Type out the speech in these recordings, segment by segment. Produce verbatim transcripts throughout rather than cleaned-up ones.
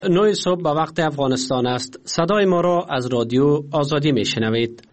نه صبح به وقت افغانستان است. صدای ما را از رادیو آزادی می شنوید.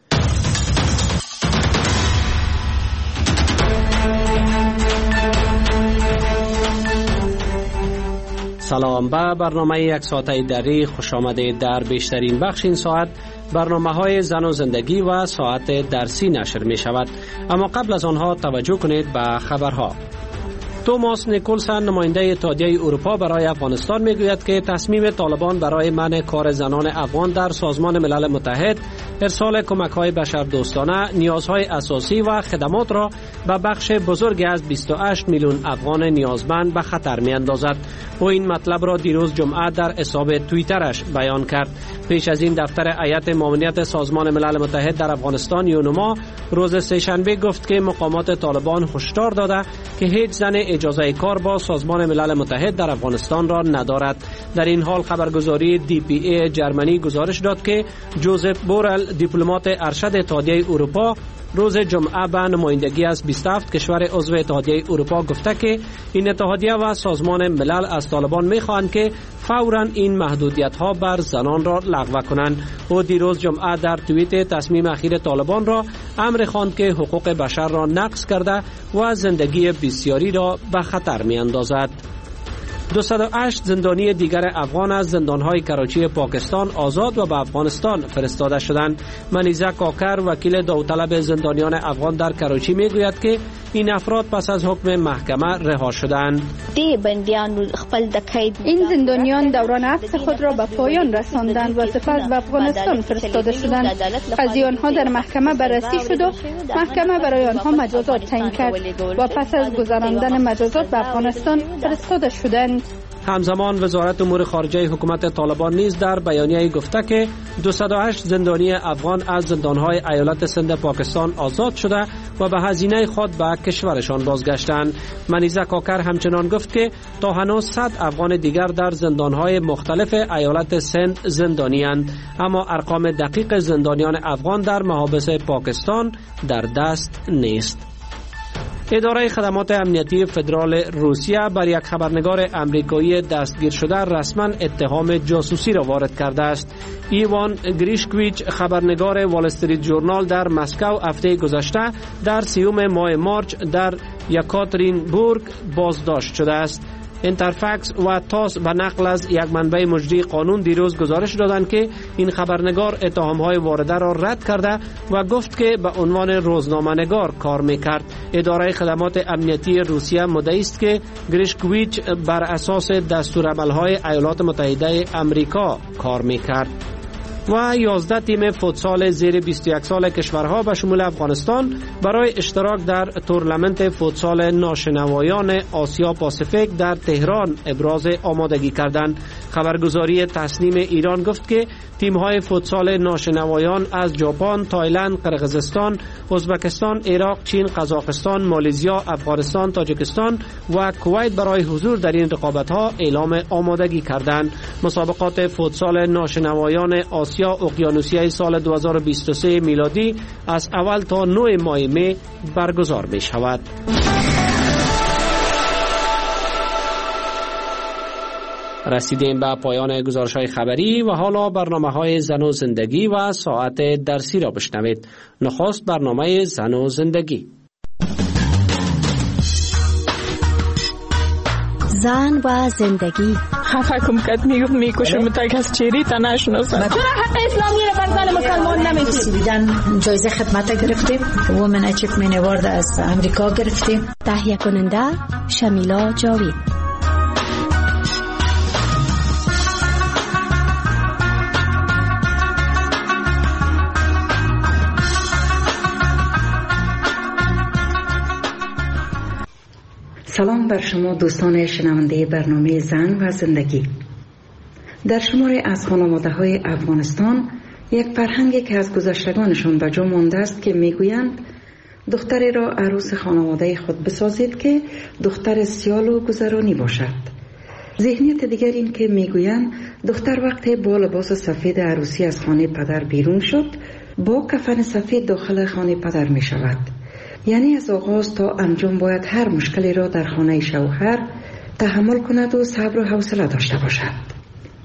سلام، به برنامه یک ساعته دری خوش آمدید. در بیشترین بخش این ساعت برنامه های زن و زندگی و ساعت درسی نشر می شود. اما قبل از آنها توجه کنید به خبرها. توماس نیکولسن نماینده اتحادیه اروپا برای افغانستان میگوید که تصمیم طالبان برای منع کار زنان افغان در سازمان ملل متحد، ارسال کمک‌های بشردوستانه، نیازهای اساسی و خدمات را به بخش بزرگی از بیست و هشت میلیون افغان نیازمند به خطر می‌اندازد. او این مطلب را دیروز جمعه در حساب توییترش بیان کرد. پیش از این دفتر هیئت معاونت سازمان ملل متحد در افغانستان یونما روز سه‌شنبه گفت که مقامات طالبان هشدار داده که هیچ زن اجازه کار با سازمان ملل متحد در افغانستان را ندارد. در این حال خبرگزاری دی پی ای جرمنی گزارش داد که جوزف بورل، دیپلمات ارشد اتحادیه اروپا، روز جمعه به نمایندگی از بیست و هفت کشور عضو اتحادیه اروپا گفته که این اتحادیه و سازمان ملل از طالبان می‌خواهند که فوراً این محدودیت‌ها بر زنان را لغو کنند. او دیروز جمعه در توییت تصمیم اخیر طالبان را امر خواند که حقوق بشر را نقض کرده و زندگی بسیاری را به خطر می‌اندازد. دویست و هشت زندانی دیگر افغان از زندانهای کراچی پاکستان آزاد و به افغانستان فرستاده شدند. منیزه کاکر، وکیل داوطلب زندانیان افغان در کراچی میگوید که این افراد پس از حکم محکمه رها شدند. این زندانیان دوران حبس خود را به پایان رساندند و سپس به افغانستان فرستاده شدند. قضیه آنها در محکمه بررسی شد و محکمه برای آنها مجازات تعیین کرد و پس از گذراندن مجازات به افغانستان فرستاده شدند. همزمان وزارت امور خارجه حکومت طالبان نیز در بیانیه گفته که دویست و هشت زندانی افغان از زندانهای ایالت سند پاکستان آزاد شده و به هزینه خود به کشورشان بازگشتند. منیزه کاکر همچنان گفت که تا هنوز صد افغان دیگر در زندانهای مختلف ایالت سند زندانی اند، اما ارقام دقیق زندانیان افغان در محابس پاکستان در دست نیست. اداره خدمات امنیتی فدرال روسیه بر یک خبرنگار امریکایی دستگیر شده رسما اتهام جاسوسی را وارد کرده است. ایوان گریشکویچ، خبرنگار وال استریت ژورنال در مسکو هفته گذشته در سیوم ماه مارچ در یکاترینبورگ بازداشت شده است. اینترفکس و تاس به نقل از یک منبع مجری قانون دیروز گزارش دادند که این خبرنگار اتهام‌های وارده را رد کرده و گفت که به عنوان روزنامه‌نگار کار می‌کرد. اداره خدمات امنیتی روسیه مدعی است که گریشکویچ بر اساس دستورالعمل‌های ایالات متحده آمریکا کار می‌کرد. و یازده تیم فوتسال زیر بیست و یک سال کشورها به شمول افغانستان برای اشتراک در تورنمنت فوتسال ناشنوایان آسیا پاسیفیک در تهران ابراز آمادگی کردند. خبرگزاری تسنیم ایران گفت که تیم‌های فوتسال ناشنوایان از ژاپن، تایلند، قرقیزستان، ازبکستان، عراق، چین، قزاقستان، مالزیا، افغانستان، تاجیکستان و کویت برای حضور در این رقابت‌ها اعلام آمادگی کردند. مسابقات فوتسال ناشنوایان آسیا اقیانوسیه سال دو هزار و بیست و سه میلادی از اول تا نه ماه می برگزار می شود. رسیدیم به پایان گزارش‌های خبری و حالا برنامه‌های زن و زندگی و ساعت درسی را بشنوید. نخست برنامه زن و زندگی. زن و زندگی. خفه کم کت میگفت میکشم تا کس چیری تا نشناسم. چرا حق اسلامی رو بر زن مسلمان نمیدید؟ دیدن جایزه خدمت گرفتیم، وومن اچیومنت اوارد از امریکا گرفتیم. تهیه کننده شمیلا جاوید. سلام بر شما دوستان شنونده برنامه زن و زندگی. در شماری از خانواده‌های افغانستان یک فرهنگی که از گذشتگانشان به جا مانده است که میگویند دختری را عروس خانواده خود بسازید که دختر سیال و گذرانی باشد. ذهنیت دیگر این که میگویند دختر وقتی با لباس سفید عروسی از خانه پدر بیرون شد با کفن سفید داخل خانه پدر می شود. یعنی از آغاز تا انجام باید هر مشکلی را در خانه شوهر تحمل کند و صبر و حوصله داشته باشد.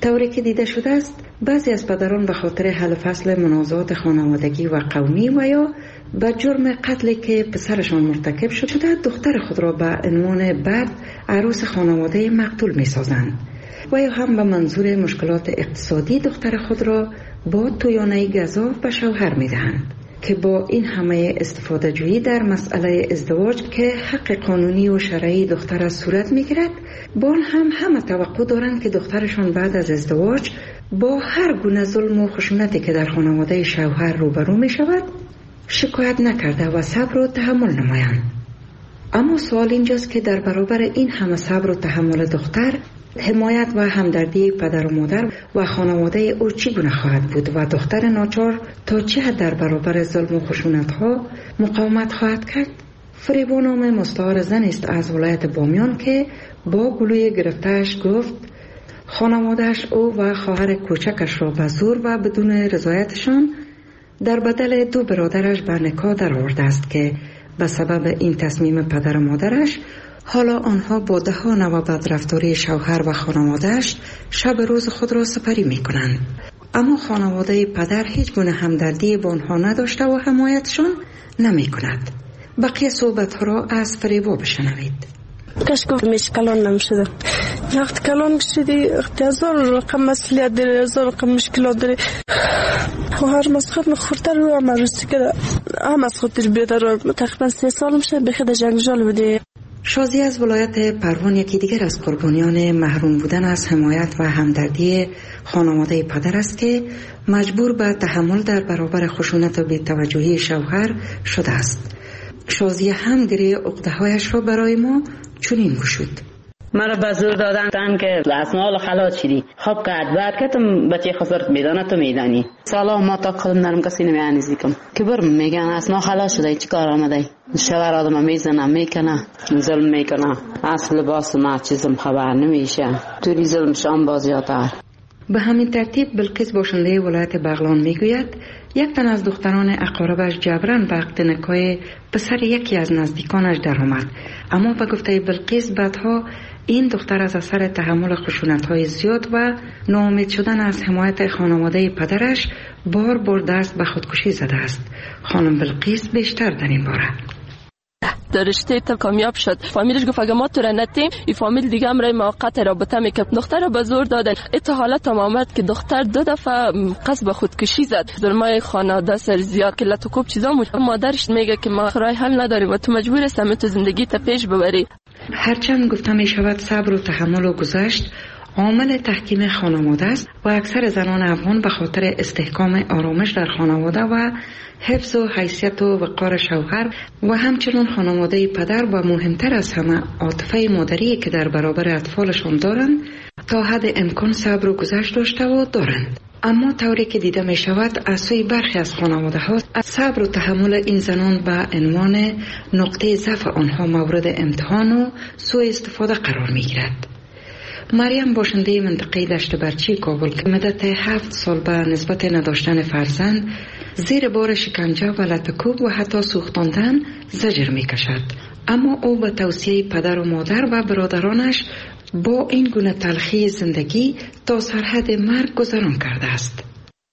طوری که دیده شده است بعضی از پدران به خاطر حل فصل منازعات خانوادگی و قومی و یا به جرم قتلی که پسرشان مرتکب شده دختر خود را به عنوان بعد عروس خانواده مقتول می سازند و یا هم به منظور مشکلات اقتصادی دختر خود را با تویانه گزاف به شوهر می دهند که با این همه استفاده جویی در مسئله ازدواج که حق قانونی و شرعی دختر از صورت می گیرد با هم همه توقع دارند که دخترشان بعد از ازدواج با هر گونه ظلم و خشونتی که در خانواده شوهر روبرو می شود شکایت نکرده و صبر و تحمل نمایند. اما سوال اینجاست که در برابر این همه صبر و تحمل دختر حمایت و همدردی پدر و مادر و خانواده او چگونه خواهد بود و دختر ناچار تا چه حد در برابر ظلم و خشونت ها مقاومت خواهد کرد؟ فریبا نام مستعار زن است از ولایت بامیان که با گلوی گرفتهش گفت خانوادهش او و خواهر کوچکش را به زور و بدون رضایتشان در بدل دو برادرش به نکاح در آورده است که به سبب این تصمیم پدر و مادرش حالا آنها با دهان و بدرفتاری شوهر و خانوادهش شب روز خود را سپری می کنند. اما خانواده پدر هیچ گونه همدردی با آنها نداشته و حمایتشان نمی کند. بقیه صحبت ها را از فریبا بشنوید. کاش گفت میش کلان نمیشده. وقت کلان شدی هزار رقم مسئولیت داره، هزار رقم مشکلات داره و هر مسخط مخورتر رو هم رسید که هم از خودش بیدار رو تقریبا سه سال میشه به خود جنگجال بده. شازی از ولایت پروان یکی دیگر از قربانیان محروم بودن از حمایت و همدردی خانواده پدر است که مجبور به تحمل در برابر خشونت و بی‌توجهی شوهر شده است. شازی هم گریه عقده‌هایش را برای ما چنین گشود. مرا به زور دادن که اسمال خلاص شدی خب کرد بعد که تو بچه خسرت میدانه تو میدانی سالا ما تا خودم نرم کسی نمیانیزی کم که برم میگن اسما خلاص شده چی کار آمده شوهر آدم میزنه میکنه ظلم میکنه اصل لباس ما چیزم خبر نمیشه توری ظلم شام بازیاتر. به همین ترتیب بلقیس باشنده ولایت بغلان میگوید یک تن از دختران اقاربش جبران به عقد نکاح پسر یکی از نزدیکانش در آمد، اما به گفته بلقیس بعدها این دختر از اثر تحمل خشونت‌های زیاد و ناامید شدن از حمایت خانواده پدرش بار بار دست به خودکشی زده است. خانم بلقیس بیشتر در این باره در رشته تا کامیاب شد. فامیلش گفت اگه ما تو را نتیم این فامیل دیگه هم رای موقت رابطه میکرد. دختر را به زور دادن. ات حالت هم آمد که دختر دو دفعه قصد به خودکشی زد. ظلمای خانواده سر زیاد که لطو کوب چیزا مود. مادرش میگه که ما رای حل نداریم و تو مجبور هستی تو زندگی تا پیش ببری. هرچند گفته می شود صبر و تحمل و گذشت عامل تحکیم خانواده است و اکثر زنان افغان به خاطر استحکام آرامش در خانواده و حفظ و حیثیت و وقار شوهر و همچنین خانواده پدر و مهمتر از همه عاطفه مادری که در برابر اطفالشان دارند تا حد امکان صبر و گذشت داشته و دارند. اما طوری که دیده می شود از سوی برخی از خانواده ها صبر و تحمل این زنان به عنوان نقطه ضعف آنها مورد امتحان و سوء استفاده قرار می گیرد. مریم باشنده منطقه دشت برچی کابل که مدت هفت سال به نسبت نداشتن فرزند زیر بار شکنجه و لطکوب و حتی سوختاندن زجر می کشد، اما او به توصیه پدر و مادر و برادرانش با این گونه تلخی زندگی تا سرحد مرگ گذران کرده است.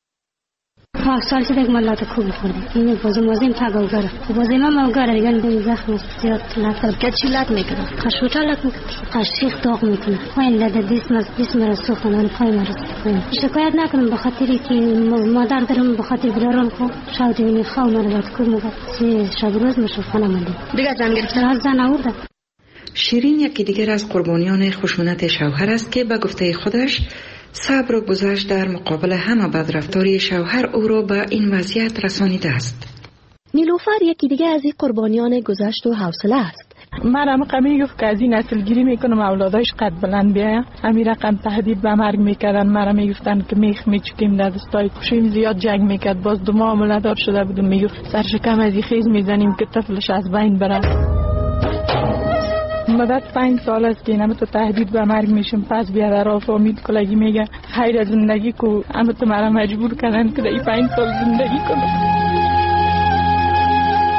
ها سال شده که من لطکوب خوردم. این بازم وزیم تگاوگره بازیم هم اوگره دیگه این زخم زیاد لطل که چی لط میکنه خشوتا لط میکنه خشیخ داغ میکنه پایین لده دیسم از دیسم را سوختن آن پای مرز شکایت نکنم بخاطری که مادر دارم بخاطر برارم خوب شاید این خواه مرد لطکوب میگه شب روز مشو خانه منده دیگه زن گرفتن ها زن آورده. شیرین یکی دیگر از قربانیان خشونت شوهر است که به گفته خودش صبر و گذشت در مقابل همه بدرفتاری شوهر او را به این وضعیت رسانیده است. نیلوفر یکی دیگه از این قربانیان گذشت و حوصله است. من هم قمی گفت که از این نسل گیری میکنم اولادایش قد بلند بیایم همین رقم تهدید به مرگ میکردن. مرا میگفتن که میخ میچکیم در دستای کشیم زیاد جنگ میکرد. باز دو ماه مولدار شده بودم میگفت سرشکم از این خیز میزنیم که طفلش از بین بره. مدت پنج سال است که اینم تو تهدید به مرگ میشم. پس بیادر آف امید کلگی میگه خیر زندگی کو اما تو مرا مجبور کردن که در پنج سال زندگی کنم.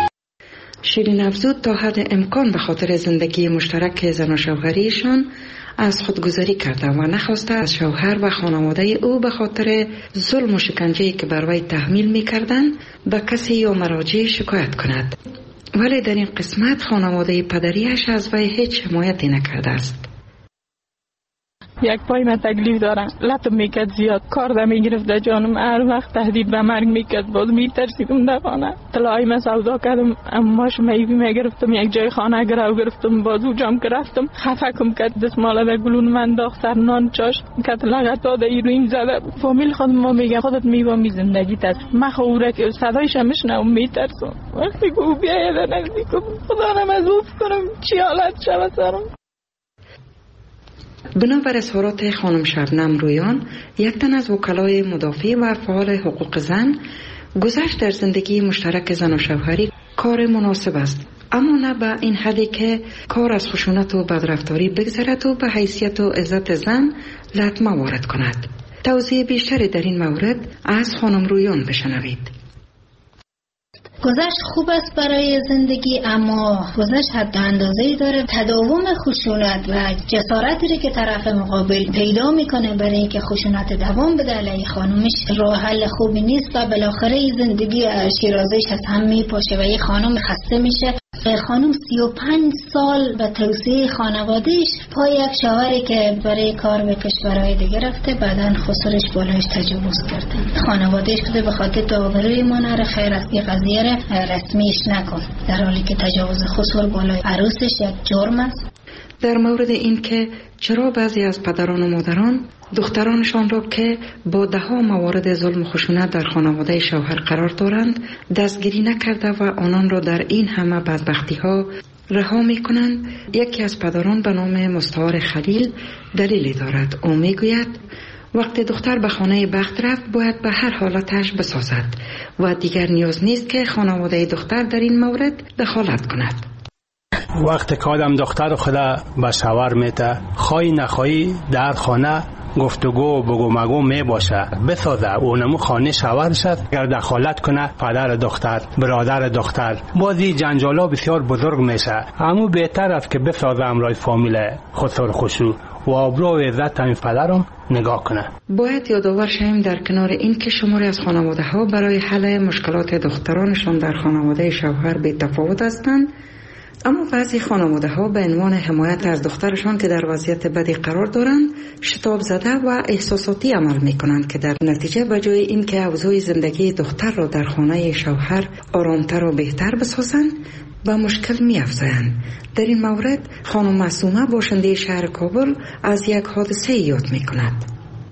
شیرین افزود تا حد امکان به خاطر زندگی مشترک زن و شوهریشان از خودگذاری کرده و نخواسته از شوهر و خانواده او به خاطر ظلم و شکنجه‌ای که بر وی تحمیل می‌کردند به کسی یا مراجع شکایت کند. ولی در این قسمت خانواده پدریش از وی هیچ حمایتی نکرده است. یک پای من تکلیف دارم، لطم میکرد زیاد، کار ده میگرفت در جانم، هر وقت تهدید به مرگ میکرد، باز میترسیدم در خانه. طلای من سودا کردم، اماش میوی میگرفتم، یک جای خانه گرو گرفتم، باز او جام که رفتم خفکم کرد، دستماله در گلون من داخت، سر نان چاش کت لغت داده ای رویم زده. فامیل خودم ما میگن خودت میوامی زندگیت است، مخوره که صدایش هم میشنوم میترسم. وقتی که او بیاید نزدیکم خدا نمازوف کنم چی حالت شود سرم. بنابر اظهارات خانم شبنم رویان، یک تن از وکلای مدافع و فعال حقوق زن، گذشت در زندگی مشترک زن و شوهری کار مناسب است، اما نه به این حدی که کار از خشونت و بدرفتاری بگذرد و به حیثیت و عزت زن لطمه وارد کند. توضیح بیشتری در این مورد از خانم رویان بشنوید. گذشت خوب است برای زندگی، اما گذشت حد اندازه‌ای داره. تداوم خشونت و جسارتی که طرف مقابل پیدا میکنه برای اینکه خشونت دوام بده علیه خانومش راه حل خوبی نیست و بالاخره زندگی شیرازه‌اش از هم میپاشه و یه خانم خسته میشه. خانم سی و پنج سال به توسعه خانوادهش پای یک شوهری که برای کار به کشورهای دیگه رفته، بعدن خسرش بالایش تجاوز کرده. خانوادهش بوده به خاطر تو آبروی ما نره، خیر است یه قضیه را رسمیش نکن، در حالی که تجاوز خسر بالای عروسش یک جرم است. در مورد این که چرا بعضی از پدران و مادران دخترانشان را که با ده ها موارد ظلم و خشونت در خانواده شوهر قرار دارند دستگیری نکرده و آنان را در این همه بدبختی ها رها می کنند، یکی از پدران به نام مستعار خلیل دلیلی دارد. او می گوید وقتی دختر به خانه بخت رفت باید به هر حالتش بسازد و دیگر نیاز نیست که خانواده دختر در این مورد دخالت کند. وقتی که آدم دختر خدا به شوهر میته، خواهی نخواهی در خانه گفتگو بگو مگو می باشه، بسازه اونمو خانه شوهر شد. اگر دخالت کنه پدر دختر، برادر دختر، بازی جنجالا بسیار بزرگ میشه. اما بهتر است که بسازه امرای فامیل خسر خشو و آبرو و عزت این پدرم نگاه کنه. باید یادآور شویم در کنار این که شماری از خانواده ها برای حل مشکلات دخترانشان در خانواده شوهر بی تفاوت هستند، اما بعضی خانواده ها به عنوان حمایت از دخترشان که در وضعیت بدی قرار دارند شتاب زده و احساساتی عمل می کنند که در نتیجه به جای اینکه اوضاع زندگی دختر را در خانه شوهر آرامتر و بهتر بسازند به مشکل می افزایند. در این مورد خانم معصومه باشنده شهر کابل از یک حادثه یاد می کند.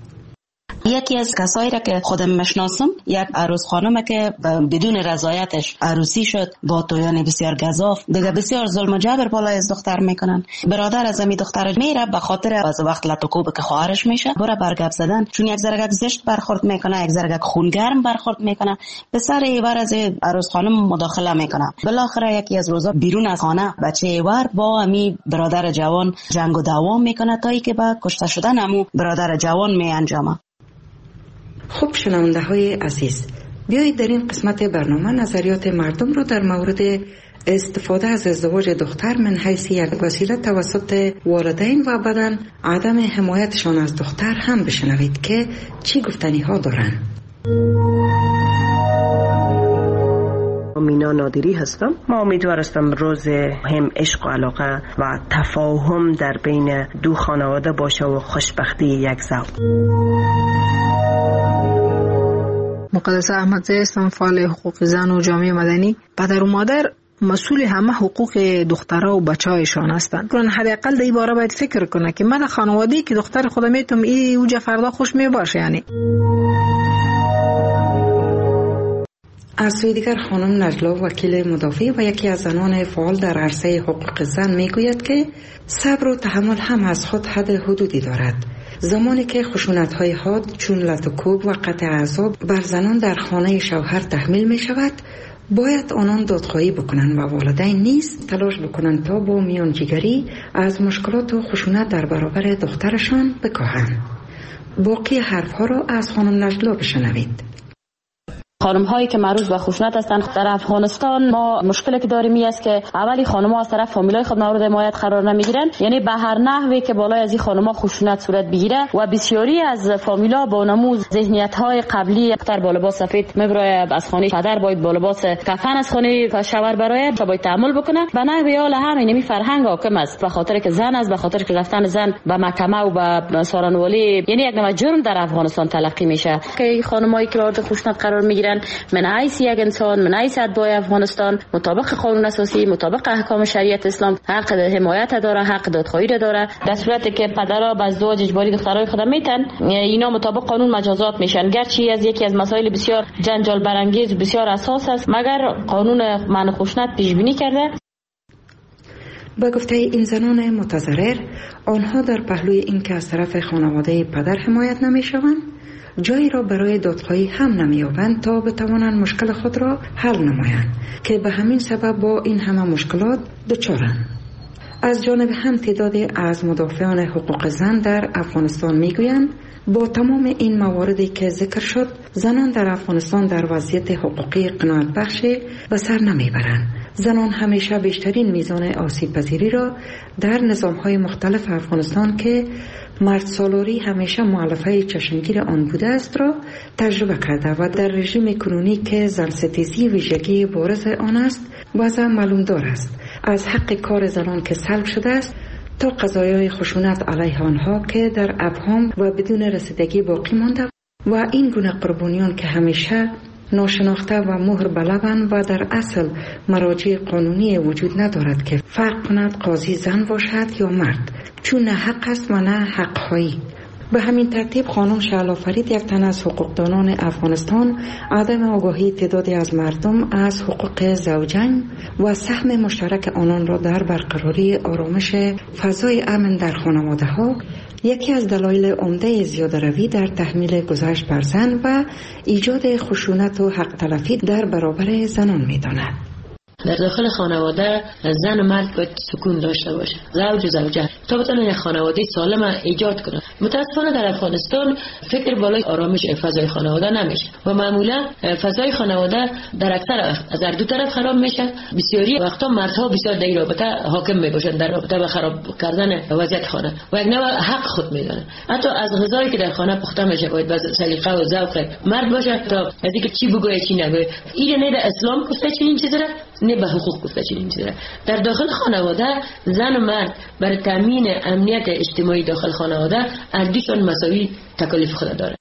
یکی از کسایی را که خودم مشناسم، یک عروس خانمه که بدون رضایتش عروسی شد با تویان بسیار گزاف، دیگه بسیار ظلم و جبر بالای از دختر میکنن. برادر از امی دختر میره به خاطر از وقت لطکوب که خواهرش میشه بره برگب زدن، چون یک زرگک زشت برخورد میکنه، یک زرگک خونگرم برخورد میکنه، به سر ایوار از عروس خانم مداخله میکنه. بالاخره یکی از روزا بیرون از خانه بچه ایوار با امی برادر جوان جنگ و دعوا میکنه تا اینکه با کشته شدن امو برادر جوان می انجامه. خوب شنونده های عزیز، بیایید در این قسمت برنامه نظریات مردم را در مورد استفاده از ازدواج دختر من حیث یک وسیله توسط والدین و بعداً عدم حمایتشان از دختر هم بشنوید که چی گفتنی ها دارند. مینا نادری هستم. ما امیدوارستم روز هم عشق و علاقه و تفاهم در بین دو خانواده باشه و خوشبختی یک زوج. مقدسه احمدزی هستم، فعال حقوق زن و جامعه مدنی. پدر و مادر مسئول همه حقوق دخترها و بچه‌هایشان هستند. کلن حداقل در این باره باید فکر کنه که من خانواده‌ای که دختر خودم میتونم ای اوجا فردا خوش میباشه. یعنی از سوی دیگر خانم نجلا وکیل مدافع و یکی از زنان فعال در عرصه حقوق زن میگوید که صبر و تحمل هم از خود حد حدودی دارد. زمانی که خشونت‌های حاد چون لط و کوب و قطع اعصاب بر زنان در خانه شوهر تحمیل می شود، باید آنان دادخواهی بکنند و والدین نیز تلاش بکنند تا با میانجیگری از مشکلات و خشونت در برابر دخترشان بکاهند. باقی حرفها را از خانم نجلا بشنوید. خانم هایی که معروف به خشونت هستند در افغانستان ما مشکلی که داریم این است که اولی خانم ها از طرف فامیلای خود مورد حمایت قرار نمیگیرن، یعنی به هر نحوی که بالای از این خانم ها خشونت صورت بگیره و بسیاری از فامیلا با نموز ذهنیت های قبلی اکثر با لباس سفید میبره از خانه پدر باید با لباس کفن از خانه شوهر برای باید تعامل بکنه. به نحوی حال همین می فرهنگ حاکم است، به خاطر که زن است، به خاطر که رفتن زن به محکمه و به سارنوالی یعنی یک نوع جرم در افغانستان تلقی میشه که خانمایی که مورد خشونت قرار میگیرن من حیث یک انسان، من حیث اتباع افغانستان مطابق قانون اساسی، مطابق احکام شریعت اسلام حق حمایت داره، حق دادخواهی داره. در صورتی که پدرها به ازدواج اجباری دخترای خود میتن، اینا مطابق قانون مجازات میشن، گرچه از یکی از مسائل بسیار جنجال برانگیز و بسیار اساس است مگر قانون منع خشونت پیش بینی کرده. با گفته این زنان متضرر، آنها در پهلوی اینکه از طرف خانواده پدر حمایت نمیشوند، جایی را برای دادخواهی هم نمی‌یابند تا بتوانند مشکل خود را حل نمایند که به همین سبب با این همه مشکلات دچارند. از جانب هم تعدادی از مدافعان حقوق زن در افغانستان میگویند با تمام این مواردی که ذکر شد، زنان در افغانستان در وضعیت حقوقی قناعت بخشی به سر نمیبرند. زنان همیشه بیشترین میزان آسیب پذیری را در نظام‌های مختلف افغانستان که مرد سالاری همیشه مؤلفه چشمگیر آن بوده است را تجربه کرده و در رژیم کنونی که زن ستیزی ویژگی بارز آن است وضع معلوم دار است، از حق کار زنان که سلب شده است تا قضایای خشونت علیه آنها که در ابهام و بدون رسیدگی باقی مانده و این گونه قربانیان که همیشه ناشناخته و مهر بلبند و در اصل مراجع قانونی وجود ندارد که فرق کند قاضی زن باشد یا مرد، چون نه حق است و نه حق خواهی. به همین ترتیب خانم شعلا فرید، یک تن از حقوقدانان افغانستان، عدم آگاهی تعدادی از مردم از حقوق زوجین و سهم مشترک آنان را در برقراری آرامش فضای امن در خانواده ها یکی از دلایل عمده زیاده روی در تحمیل گذشت بر زن و ایجاد خشونت و حق تلفی در برابر زنان می داند. در داخل خانواده زن و مرد باید سکون داشته باشه، زوج و زوجه، تا بتونن یک خانواده سالم ایجاد کنن. متاسفانه در افغانستان فکر بالای آرامش فضای خانواده نمیشه و معمولا فضای خانواده در اکثر از هر دو طرف خراب میشه. بسیاری وقتا مردها بسیار در این رابطه حاکم میباشن، در رابطه به خراب کردن وضعیت خانه و یک نوع حق خود میدونن. حتی از غذایی که در خانه پخته میشه باید با سلیقه و ذوق مرد باشه تا از اینکه چی بگوید چی نگوید. این نه در اسلام گفته چنین چیزی را، نه به حقوق گفته چنین چیزی را. در داخل خانواده زن و مرد برای تامین امنیت اجتماعی داخل خانواده اردیشان مساوی تکالیف خود داره.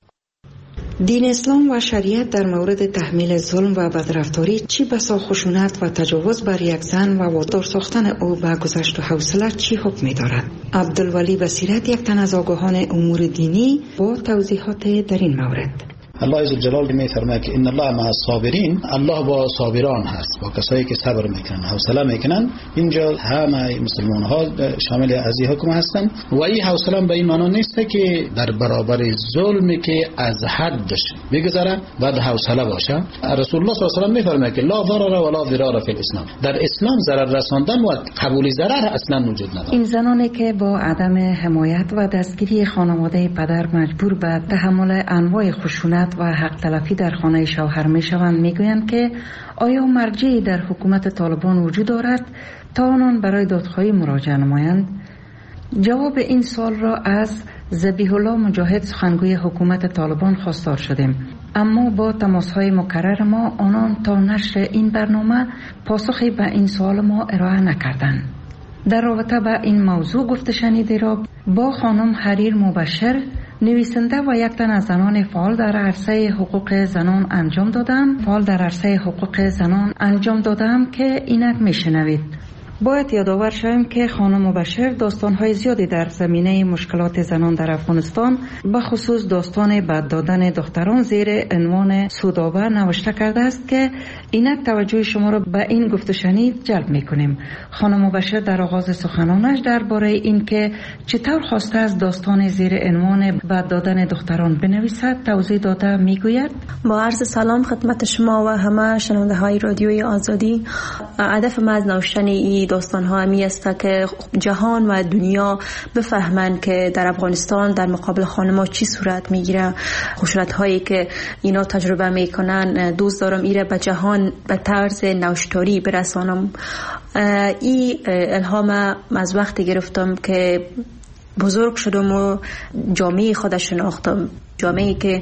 دین اسلام و شریعت در مورد تحمیل ظلم و بدرفتاری چی بسا خشونت و تجاوز بر یک زن و وادار ساختن او به گذشت و حوصله چی حکم می دارد؟ عبدالولی بصیرت، یک تن از آگاهان امور دینی، با توضیحات در این مورد. الله عزوجل میفرماید که ان الله مع الصابرین، الله با صابران هست، با کسایی که صبر میکنن، حوصله میکنن. اینجا همه مسلمان ها شامل از این حکم هستن و این حوصله به این معنی نیست که در برابر ظلمی که از حدش بگذره بعد حوصله باشه. رسول الله صلی الله علیه و آله میفرماید که لا ضرر ولا ضرار فی الاسلام، در اسلام ضرر رساندن و قبول ضرر اصلا وجود نداره. این زنانی که با عدم حمایت و دستگیری خانواده پدر مجبور به تحمل انواع خشونت و حق تلفی در خانه شوهر می شوند، می گویند که آیا مرجعی در حکومت طالبان وجود دارد تا آنان برای دادخواهی مراجعه نمایند؟ جواب این سوال را از ذبیح الله مجاهد، سخنگوی حکومت طالبان، خواستار شدیم، اما با تماس‌های مکرر ما آنان تا نشر این برنامه پاسخی به این سوال ما ارائه نکردند. در رابطه با این موضوع گفته شنیده را با خانم حریر مبشر، نویسنده و یک تن از زنان فعال در عرصه حقوق زنان انجام دادم فعال در عرصه حقوق زنان انجام دادم که اینک میشنوید. باید یادآور شویم که خانم مبشر داستان‌های زیادی در زمینه مشکلات زنان در افغانستان، به خصوص داستان بد دادن دختران زیر عنوان سودآور نوشته کرده است که اینک توجه شما را به این گفت و شنید جلب می‌کنیم. خانم مبشر در آغاز سخنانش درباره این که چطور خواسته از داستان زیر عنوان بد دادن دختران بنویسد توضیح داده میگوید: با عرض سلام خدمت شما و همه شنونده های رادیوی آزادی. هدف من از نوشتن این داستان ها همی است که جهان و دنیا بفهمن که در افغانستان در مقابل خانم‌ها چی صورت میگیره، خشونت هایی که اینا تجربه میکنن. دوست دارم ایره به جهان به طرز نوشتاری برسانم. ای الهام از وقتی گرفتم که بزرگ شدم و جامعه خود شناختم، جامعه که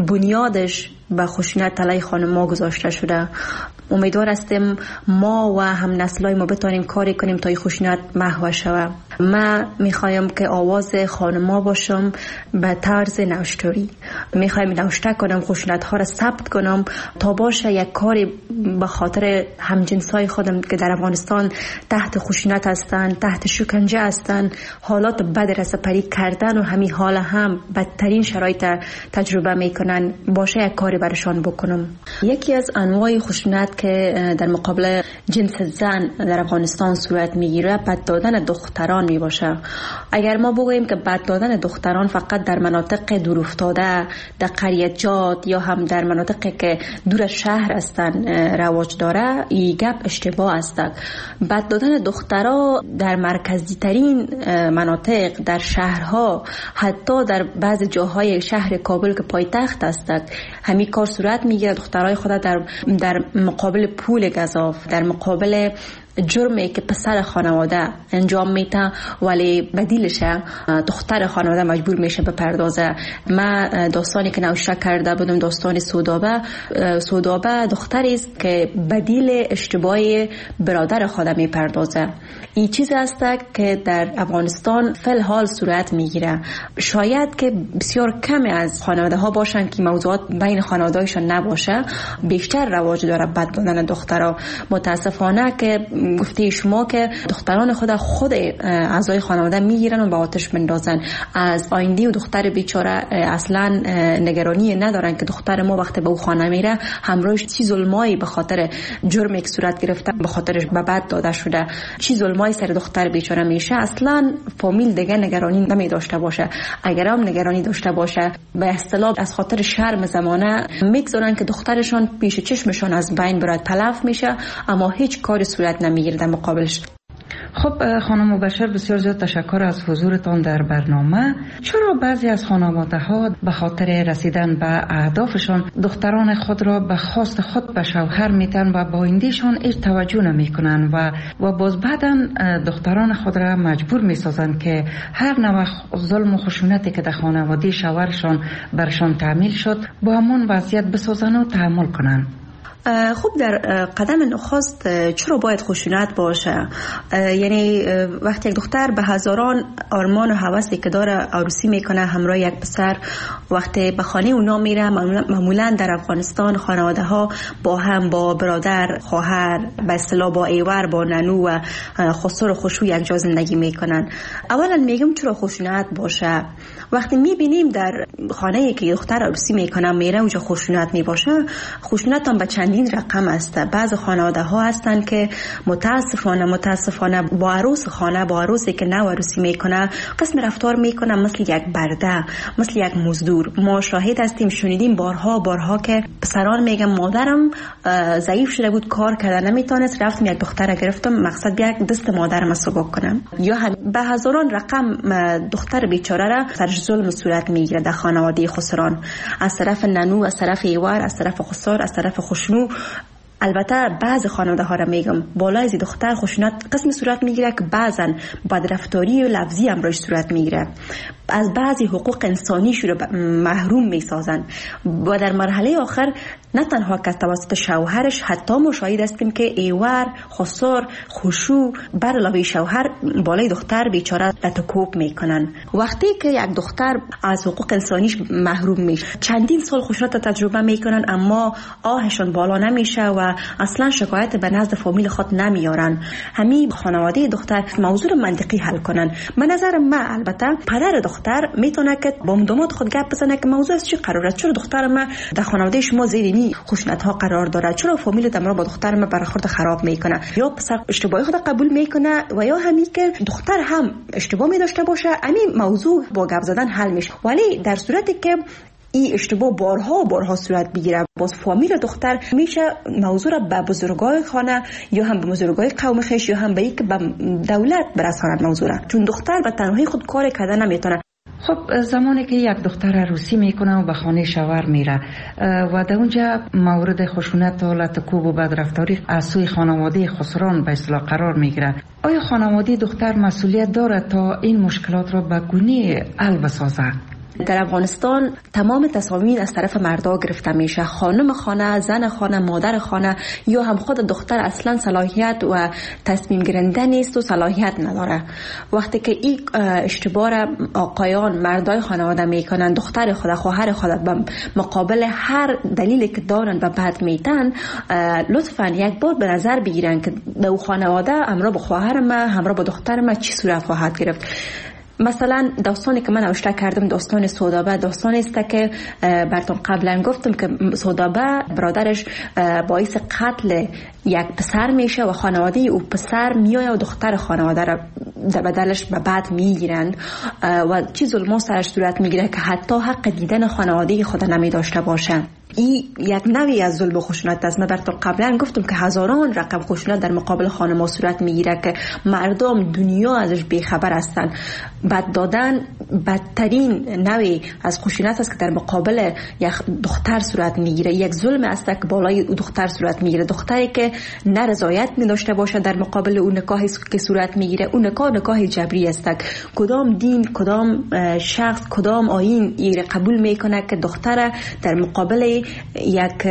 بنیادش به خشونت علیه خانم‌ها گذاشته شده. امیدوار هستیم ما و هم نسلای ما بتونیم کاری کنیم تا این خشونت محو شود. من میخوایم که آواز خانم‌ها باشم به طرز نوشتاری. میخوایم نوشته کنم، خشونت ها را ثبت کنم تا باشه یک کاری به خاطر همجنسای خودم که در افغانستان تحت خشونت هستن، تحت شکنجه هستن، حالات بد را سپری کردن و همین حال هم بدترین شرایط تجربه میکنن، باشه یک کاری برشان بکنم. یکی از انواع خشونت که در مقابل جنس زن در افغانستان صورت میگیره بد دادن دختران می باشه. اگر ما بگوییم که بد دادن دختران فقط در مناطق دورافتاده، در قریچات یا هم در مناطقی که دور از شهر هستن رواج داره، این گپ اشتباه است. بد دادن دخترها در مرکزی ترین مناطق، در شهرها، حتی در بعض جاهای شهر کابل که پایتخت است، همین کار صورت میگیره. دخترای خود در در مقابل پول گزاف، در مقابل جرمی که پسر خانواده انجام میده ولی بدیلش دختر خانواده مجبور میشه بپردازه. من داستانی که نوشته کرده بودم داستان سودابه. سودابه دختری است که بدیل اشتباهی برادر خود میپردازه. این چیز است که در افغانستان فعل حال صورت میگیره. شاید که بسیار کم از خانواده ها باشن که موضوعات بین خانواده‌هایشان نباشه، بیشتر رواج داره بد دادن دخترها. متاسفانه که گفته شما که دختران خود خود اعضای خانواده میگیرن و به آتش میندازن. از آینده و دختر بیچاره اصلا نگرانی ندارن که دختر ما وقتی به او خانه میره همراهش چی ظلمایی به خاطر جرمی که صورت گرفته به خاطرش به بد داده شده، چی ظلمایی سر دختر بیچاره میشه. اصلا فامیل دیگه نگرانی نمی داشته باشه. اگر هم نگرانی داشته باشه به اصطلاح از خاطر شرم زمانه میگذارن که دخترشان پیش چشمشان از بین برای تلف میشه، اما هیچ کاری صورت نمیگیره در مقابلش. خب خانم مبشر، بسیار زیاد تشکر از حضورتان در برنامه. چرا بعضی از خانواده ها به خاطر رسیدن به اهدافشان دختران خود را به خواست خود به شوهر میتن و با آیندهشان هیچ توجه نمی کنن و و باز بعدا دختران خود را مجبور میسازن که هر نوع ظلم و خشونتی که در خانواده شوهرشان برشان تعمیل شد با همون وضعیت بسازن و تحمل کنن؟ خوب، در قدم نخست چرا باید خشونت باشه؟ یعنی وقتی یک دختر به هزاران آرمان و هوسی که داره عروسی میکنه همراه یک پسر، وقتی به خانه اونا میره، معمولا در افغانستان خانواده ها با هم، با برادر، خواهر، به اصطلاح با ایور، با ننو و خسر و خشو یک جا زندگی میکنن. اولا میگم چرا خشونت باشه؟ وقتی میبینیم در خانه‌ای که دختر عروسی میکنه میره اونجا خشونت میباشه، خشونت هم به چندین رقم است. بعض خانواده ها هستن که متاسفانه متاسفانه با عروس خانه، با عروسی که نو عروسی میکنه قسم رفتار میکنه مثل یک برده، مثل یک مزدور. ما شاهد هستیم، شنیدیم بارها بارها که پسران میگن مادرم ضعیف شده بود، کار کردن نمیتونست، رفتم یک دختر گرفتم مقصد یک دست مادرم سبک کنم. یا هم به هزاران رقم دختر بیچاره را سرش ظلم صورت میگیره در خانواده خسران، از طرف ننو، از طرف ایوار، از طرف خسر، از طرف خشنو. البته بعض خانواده ها را میگم بالای از دختر خشونت قسم صورت میگیره که بعضا بدرفتاری و لفظی هم روش صورت میگیره، از بعضی حقوق انسانی شروع محروم میسازن و در مرحله آخر نه تنها که توسط شوهرش، حتی مشاهده هستیم که ایور، خسر، خشوع بر علاوه شوهر بالای دختر بیچاره تکوب میکنن. وقتی که یک دختر از حقوق انسانیش محروم میشه، چندین سال خشونت تجربه میکنن اما آهشون بالا نمیشه و اصلا شکایت به نزد فامیل خود نمیارن. همین خانواده دختر موضوع منطقی حل کنن. من نظر من البته پدر دختر میتونه که با داماد خود گپ بزنه که موضوع از چی قراره، چرا دختر ما در خانواده شما زیر خشونت ها قرار داره، چرا فامیل دمرا با دختر ما برخورد خراب میکنه، یا پسر اشتباهی خود قبول میکنه و یا همین که دختر هم اشتباه می داشته باشه، همین موضوع با گپ زدن حل میشه. ولی در صورتی که این اشتباه بارها بارها صورت بگیره. باز فامیل دختر میشه موضوع را به بزرگای خانه یا هم به بزرگای قوم خیش یا هم به یک به دولت برساند موضوع را، چون دختر به تنهایی خود کار کرده نمیتونه. خب زمانی که یک دختر عروسی میکنه و به خانه شوهر میره و در اونجا مورد خشونت و لطکوب و بدرفتاری از سوی خانواده خسران به اصطلاح قرار میگیره، آیا خانواده دختر مسئولیت داره تا این مشکلات را به گونه حل بسازه؟ در افغانستان تمام تصامیم از طرف مردا گرفته میشه. خانم خانه، زن خانه، مادر خانه یا هم خود دختر اصلا صلاحیت و تصمیم گیرنده نیست و صلاحیت نداره. وقتی که این اشتباه آقایان مردای خانواده میکنن، دختر خود، خواهر خود به مقابل هر دلیلی که دارن و بعد میتن، لطفا یک بار به نظر بگیرن که در خانواده همراه با خواهر ما، همراه با دختر ما چی صورت خواهد گرفت. مثلا داستانی که من نوشته کردم داستان سودابه، داستانی است که براتون قبلا گفتم که سودابه برادرش باعث قتل یک پسر میشه و خانواده او پسر میایه و دختر خانواده را در بدلش به بعد میگیرند و چی ظلم سرش صورت میگیره که حتی حق دیدن خانواده خود نمی داشته باشه. این یک نوعی از ظلم و خشونت است. من براتون قبلا گفتم که هزاران رقم خشونت در مقابل خانم صورت میگیره که مردم دنیا ازش بیخبر هستند. بد دادن بدترین نوعی از خشونت است که در مقابل یک دختر صورت میگیره. یک ظلم است که بالای دختر صورت میگیره. دختری که نه رضایت می داشته باشه در مقابل اون نکاحی که صورت میگیره، اون نکاح نکاح جبری است. کدام دین، کدام شخص، کدام آیین این قبول میکنه که دختر در مقابل یک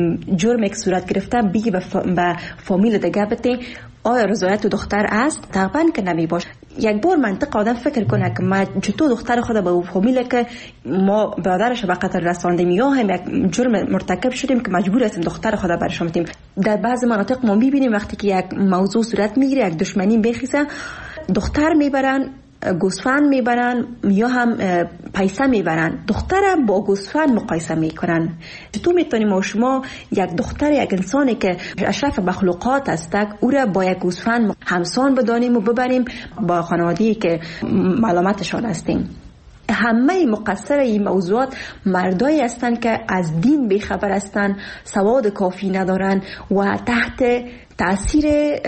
جرم یک صورت گرفته بگی به فامیل دیگه بده آیا رضایت دختر است؟ طبعا که نمی باشه. یک بار منطق آدم فکر کنه که ما چطور دختر خود به فامیل که ما برادرش به قتل رساندیم یا هم یک جرم مرتکب شدیم که مجبور هستیم دختر خود برش بدیم. در بعض مناطق ما میبینیم وقتی که یک موضوع صورت میگیره، یک دشمنی بخیزه، دختر میبرن گوسفند میبرن یا هم پیسه میبرن، دختر با گوسفند مقایسه میکنن. چطور میتونیم ما شما یک دختر، یک انسانی که اشرف مخلوقات است، او را با یک گوسفند همسان بدانیم و ببریم با خانواده‌ای که ملامتشان هستیم؟ همه مقصر این موضوعات مردایی هستند که از دین بیخبر هستند، سواد کافی ندارن و تحت تاثیر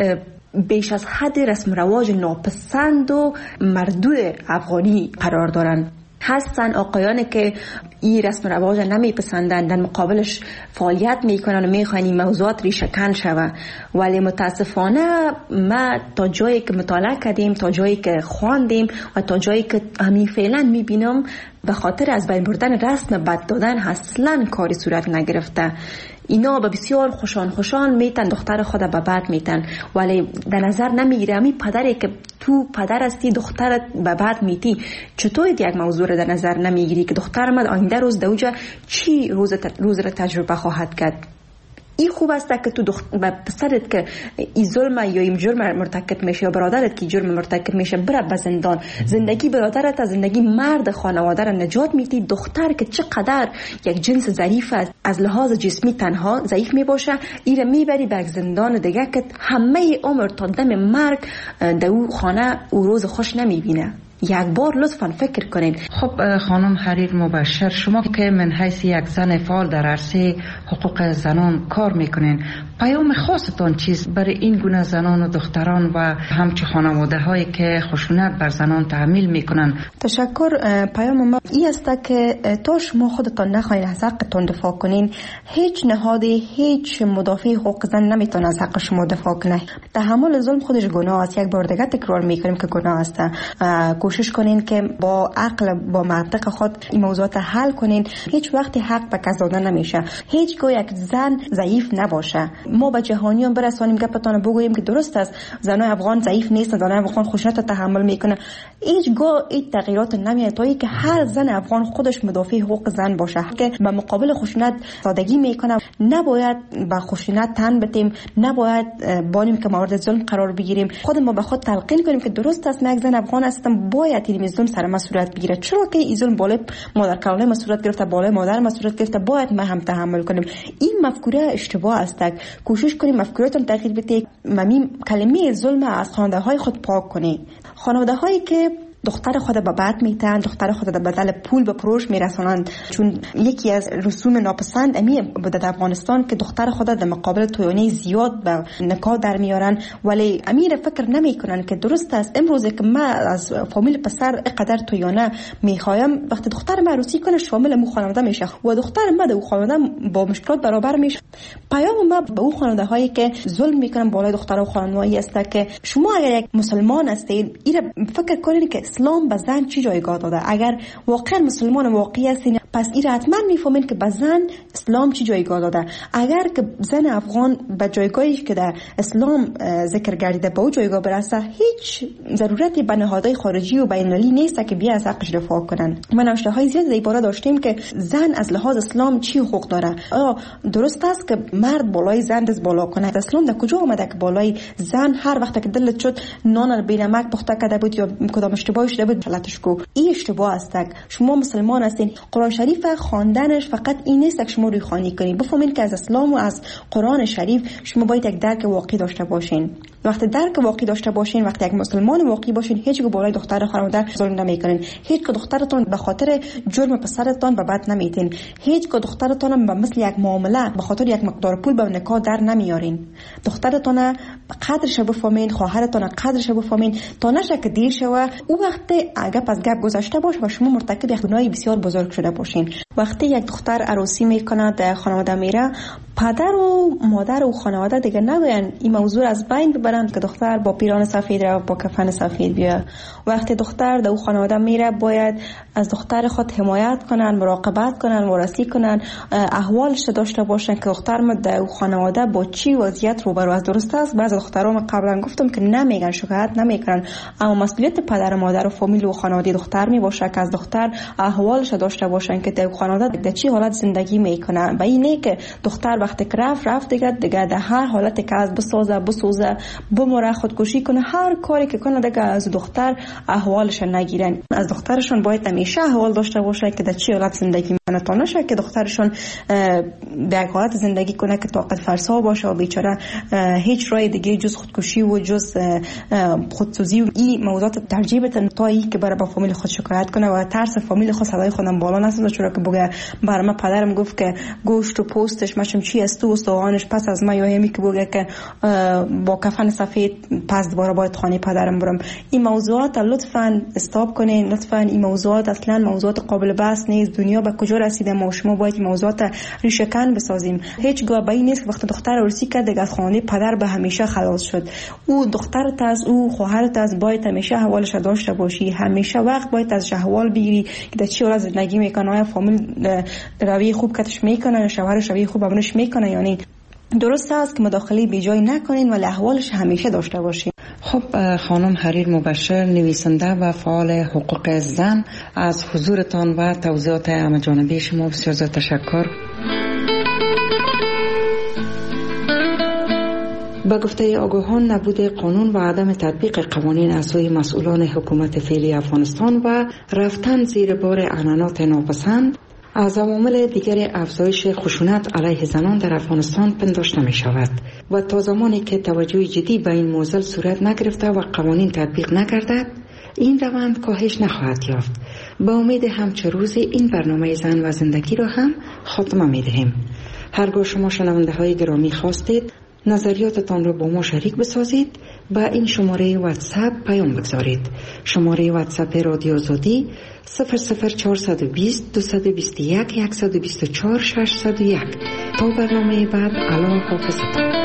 بیش از حد رسم رواج ناپسند و مردود افغانی قرار دارن. هستن آقایانی که این رسم رواج نمیپسندن، در مقابلش فعالیت میکنن و میخوان این موضوعات ریشه‌کن شوه. ولی متاسفانه ما تا جایی که مطالعه کردیم، تا جایی که خواندیم و تا جایی که همین فعلا میبینم، به خاطر از بین بردن رسم بد دادن اصلا کاری صورت نگرفته. اینا به بسیار خوشان خوشان میتن دختر خود به بعد میتن، ولی در نظر نمیگیره همین پدری که تو پدر هستی دخترت به بعد میتی، چطور یک موضوع رو در نظر نمیگیری که دختر من آینده روز دوجه چی روز, روز رو تجربه خواهد کرد؟ این خوب است که تو دخت... پسرت که این ظلم یا این جرم مرتکب میشه یا برادرت که جرم مرتکب میشه بره به زندان، زندگی برادرت از زندگی مرد خانواده را نجات میدی. دختر که چقدر یک جنس ضعیف است، از لحاظ جسمی تنها ضعیف میباشه، این میبری به زندان دیگه که همه عمر تا دم مرگ در اون خانه او روز خوش نمیبینه. یک بار لطفاً فکر کنین. خب خانم حریر مبشر، شما که من حیث یک زن فعال در عرصه حقوق زنان کار میکنین، پیام خاصتان چیز برای این گونه زنان و دختران و همچه خانواده هایی که خشونت بر زنان تحمیل میکنن؟ تشکر. پیام ما این است که تا شما خودتان نخواهید از حقتان دفاع کنین، هیچ نهادی، هیچ مدافع حقوق زن نمیتونه از حق شما دفاع کنه. تحمل ظلم خودش گناه است. یک بار دیگه تکرار میکنیم که گناه است. کوشش کنین که با عقل، با منطق خود این موضوعات حل کنین. هیچ وقتی حق به کس داده نمیشه. هیچگاه یک زن ضعیف نباشه. ما به جهانیان برسانیم گپتان بگوییم که درست است زنای افغان ضعیف نیست، زنای افغان خشونت تحمل میکنه. هیچگاه این تغییرات نمیاد تا اینکه هر زن افغان خودش مدافع حقوق زن باشه که به مقابل خشونت سادگی میکنه. نباید به خشونت تن بدیم، نباید بانیم که مورد ظلم قرار بگیریم. خود ما به خود تلقین کنیم که درست است من یک زن افغان هستم، باید این ظلم سر ما صورت بگیره. چرا که این ظلم بالای مادر کلانه ما صورت گرفته، بالای مادر ما صورت گرفته، باید ما هم تحمل کنیم. این مفکوره اشتباه است. کوشش کنیم مفکورتون تغییر بده. ممی کلمه ظلم از خانواده های خود پاک کنی. خانواده هایی که دختر خود به بد میتن، دختر خود به بدل پول به پروش میرسانند. چون یکی از رسوم ناپسند امی بوده در افغانستان که دختر خود در مقابل تویانه زیاد به نکاح در میارن، ولی امیر فکر نمیکنن که درست است امروز که من از فامیل پسر قدر تویانه میخوایم، وقتی دختر عروسی کنه شامل مو خانواده میشه و دختر ما در خانواده با مشکلات برابر میشه. پیام ما به اون خانواده هایی که ظلم میکنن بالای دختر و خانواده است که شما اگر یک مسلمان هستید ایره فکر کنید که اسلام به زن چی جایگاه داده. اگر واقعا مسلمان واقعی هستین پس ایره حتما میفهمین که به زن اسلام چی جایگاه داده. اگر که زن افغان به جایگاهی که در اسلام ذکر گردیده به اون جایگاه برسه، هیچ ضرورتی به نهادهای خارجی و بین‌المللی نیست که بیا از حقش دفاع کنن. ما نوشته‌های زیاد در این باره داشتیم که زن از لحاظ اسلام چی حقوق داره. آیا درست است که مرد بالای زن دست بالا کنه؟ اسلام در کجا اومده که بالای زن هر وقت که دلت شد نان بی نمک پخته کرده بود یا کدام اشتباهی شده بود غلطش کو؟ این اشتباه است. شما مسلمان هستین، قرآن شریف خواندنش فقط این نیست که شما روی خوانی کنید. بفهمین که از اسلام و از قرآن شریف شما باید یک درک واقعی داشته باشین. وقتی درک واقعی داشته باشین، وقتی یک مسلمان واقعی باشین، هیچ بالای دختر خانواده ظلم نمیکنین. هیچ که دخترتون به خاطر جرم پسرتون به بد نمیتین. هیچ که دخترتون به مثل یک معامله به خاطر یک مقدار پول به نکاح در نمیارین. دخترتون قدرش بفهمین، خواهرتون قدرش بفهمین تا نشه که دیر شوه او وقت گپ از گپ گذشته باشه و شما مرتکب یک گناه بسیار بزرگ شده باشین. وقتی یک دختر عروسی میکنه در خانواده میره، پدر و مادر و خانواده دیگه نگوین این موضوع از بین ببرند که دختر با پیران سفید را با کفن سفید بیا. وقتی دختر در خانواده میره باید از دختر خود حمایت کنن، مراقبت کنن، وارسی کنن، احوالش داشته باشن که دختر ما در خانواده با چی وضعیت روبرو است. درست است بعضی دخترها من قبلا گفتم که نمیگن، شکایت نمیکنن، اما مسئولیت پدر و مادر و فامیل و خانواده دختر می باشه که از دختر احوالش داشته باشن که در خانواده در چی حالت زندگی میکنه. و اینه که دختر وقتی که رفت رفت دیگه دیگه در هر حالت که از بسازه بسوزه بمره خودکشی کنه، هر کاری که کنه دیگه از دختر احوالش نگیرن. از دخترشون باید همیشه احوال داشته باشه که در چی حالت زندگی کنه تا نشه که دخترشون در حالت زندگی کنه که طاقت فرسا باشه و بیچاره هیچ راه دیگه جز خودکشی و جز خودسوزی و این موضوعات ترجیح بدن تا ای که برای با فامیل خود شکایت کنه و ترس فامیل خود صدای خودم بالا نسازه. چون که بگه برای من پدرم گفت که گوشت و پوستش مشم چی است و استوانش پس از ما، یا همی که بگه که با کفن سفید پس دوباره باید خانه پدرم برم. این موضوعات لطفاً استاپ کنین، لطفاً این موضوعات اصلا موضوعات قابل بحث نیست. دنیا به کجا رسیده، ما شما باید این موضوعات ریشه کن بسازیم. هیچ گاه به این نیست که وقتی دختر عروسی کرد دیگه از خانه پدر به همیشه خلاص شد. او دخترت از او خواهرت از باید همیشه احوالش داشته باشی، همیشه وقت باید از احوال بگیری که در چی حالت زندگی میکنه، آیا فامیل روی خوب کتش میکنه، شوهرش روی خوب ابنش میکنه یا نه. درست است که مداخله بی جای نکنین ولی احوالش همیشه داشته باشین. خب خانم حریر مبشر، نویسنده و فعال حقوق زن، از حضورتان و توضیحات همه‌جانبه شما بسیار زیاد تشکر. با گفته آگاهان، نبود قانون و عدم تطبیق قوانین از سوی مسئولان حکومت فعلی افغانستان و رفتن زیر بار عنعنات ناپسند از عوامل دیگر افزایش خشونت علیه زنان در افغانستان پنداشته می شود و تا زمانی که توجه جدی به این موضوع صورت نگرفته و قوانین تطبیق نگردد این روند کاهش نخواهد یافت. با امید همچه روزی این برنامه زن و زندگی را هم خاتمه می دهیم. هرگاه شما شنونده های گرامی خواستید نظریاتتان را با ما شریک بسازید، با این شماره واتساپ پیام بگذارید. شماره واتساپ رادیو آزادی صفر صفر چهارصد و بیست دویست و بیست و یک صد و بیست و چهار ششصد و یک. تا برنامه بعد، الله حافظتان.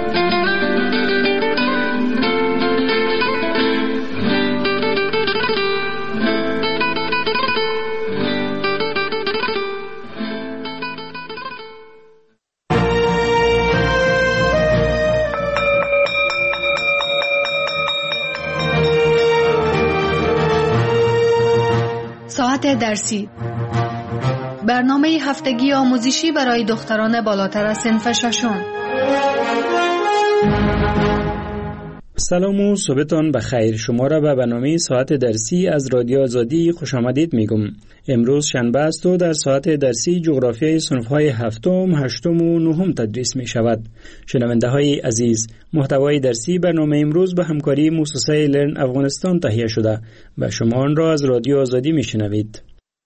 ساعت درسی، برنامه هفتگی آموزشی برای دختران بالاتر از صنف ششم. سلام و صبحتان بخیر. شما را به برنامه ساعت درسی از رادیو آزادی خوش آمدید میگم. امروز شنبه است و در ساعت درسی جغرافیای صنف‌های هفتم، هشتم و نهم تدریس می شود. شنونده های عزیز، محتوای درسی برنامه امروز به همکاری مؤسسه لرن افغانستان تهیه شده و شما آن را از رادیو آزادی می شنوید.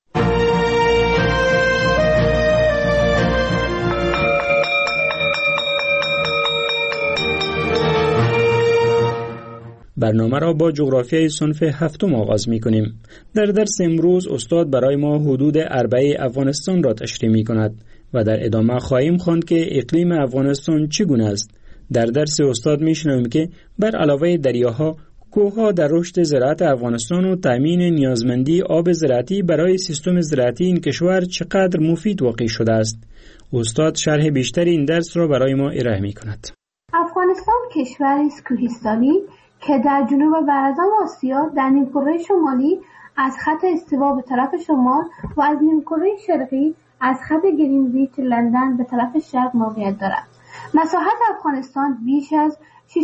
برنامه را با جغرافیای صنف هفتم آغاز می کنیم. در درس امروز استاد برای ما حدود اربعه افغانستان را تشریح می کند و در ادامه خواهیم خواند که اقلیم افغانستان چگونه است. در درس استاد می شنویم که بر علاوه دریاها، کوهها در رشد زراعت افغانستان و تامین نیازمندی آب زراعتی برای سیستم زراعتی این کشور چقدر مفید واقع شده است. استاد شرح بیشتر این درس را برای ما ارائه می کند. افغانستان کشوری است کوهستانی که در جنوب و اعظم آسیا در نیمکره شمالی از خط استوا به طرف شمال و از نیمکره شرقی از خط گرینویچ لندن به طرف شرق موقعیت دارد. مساحت افغانستان بیش از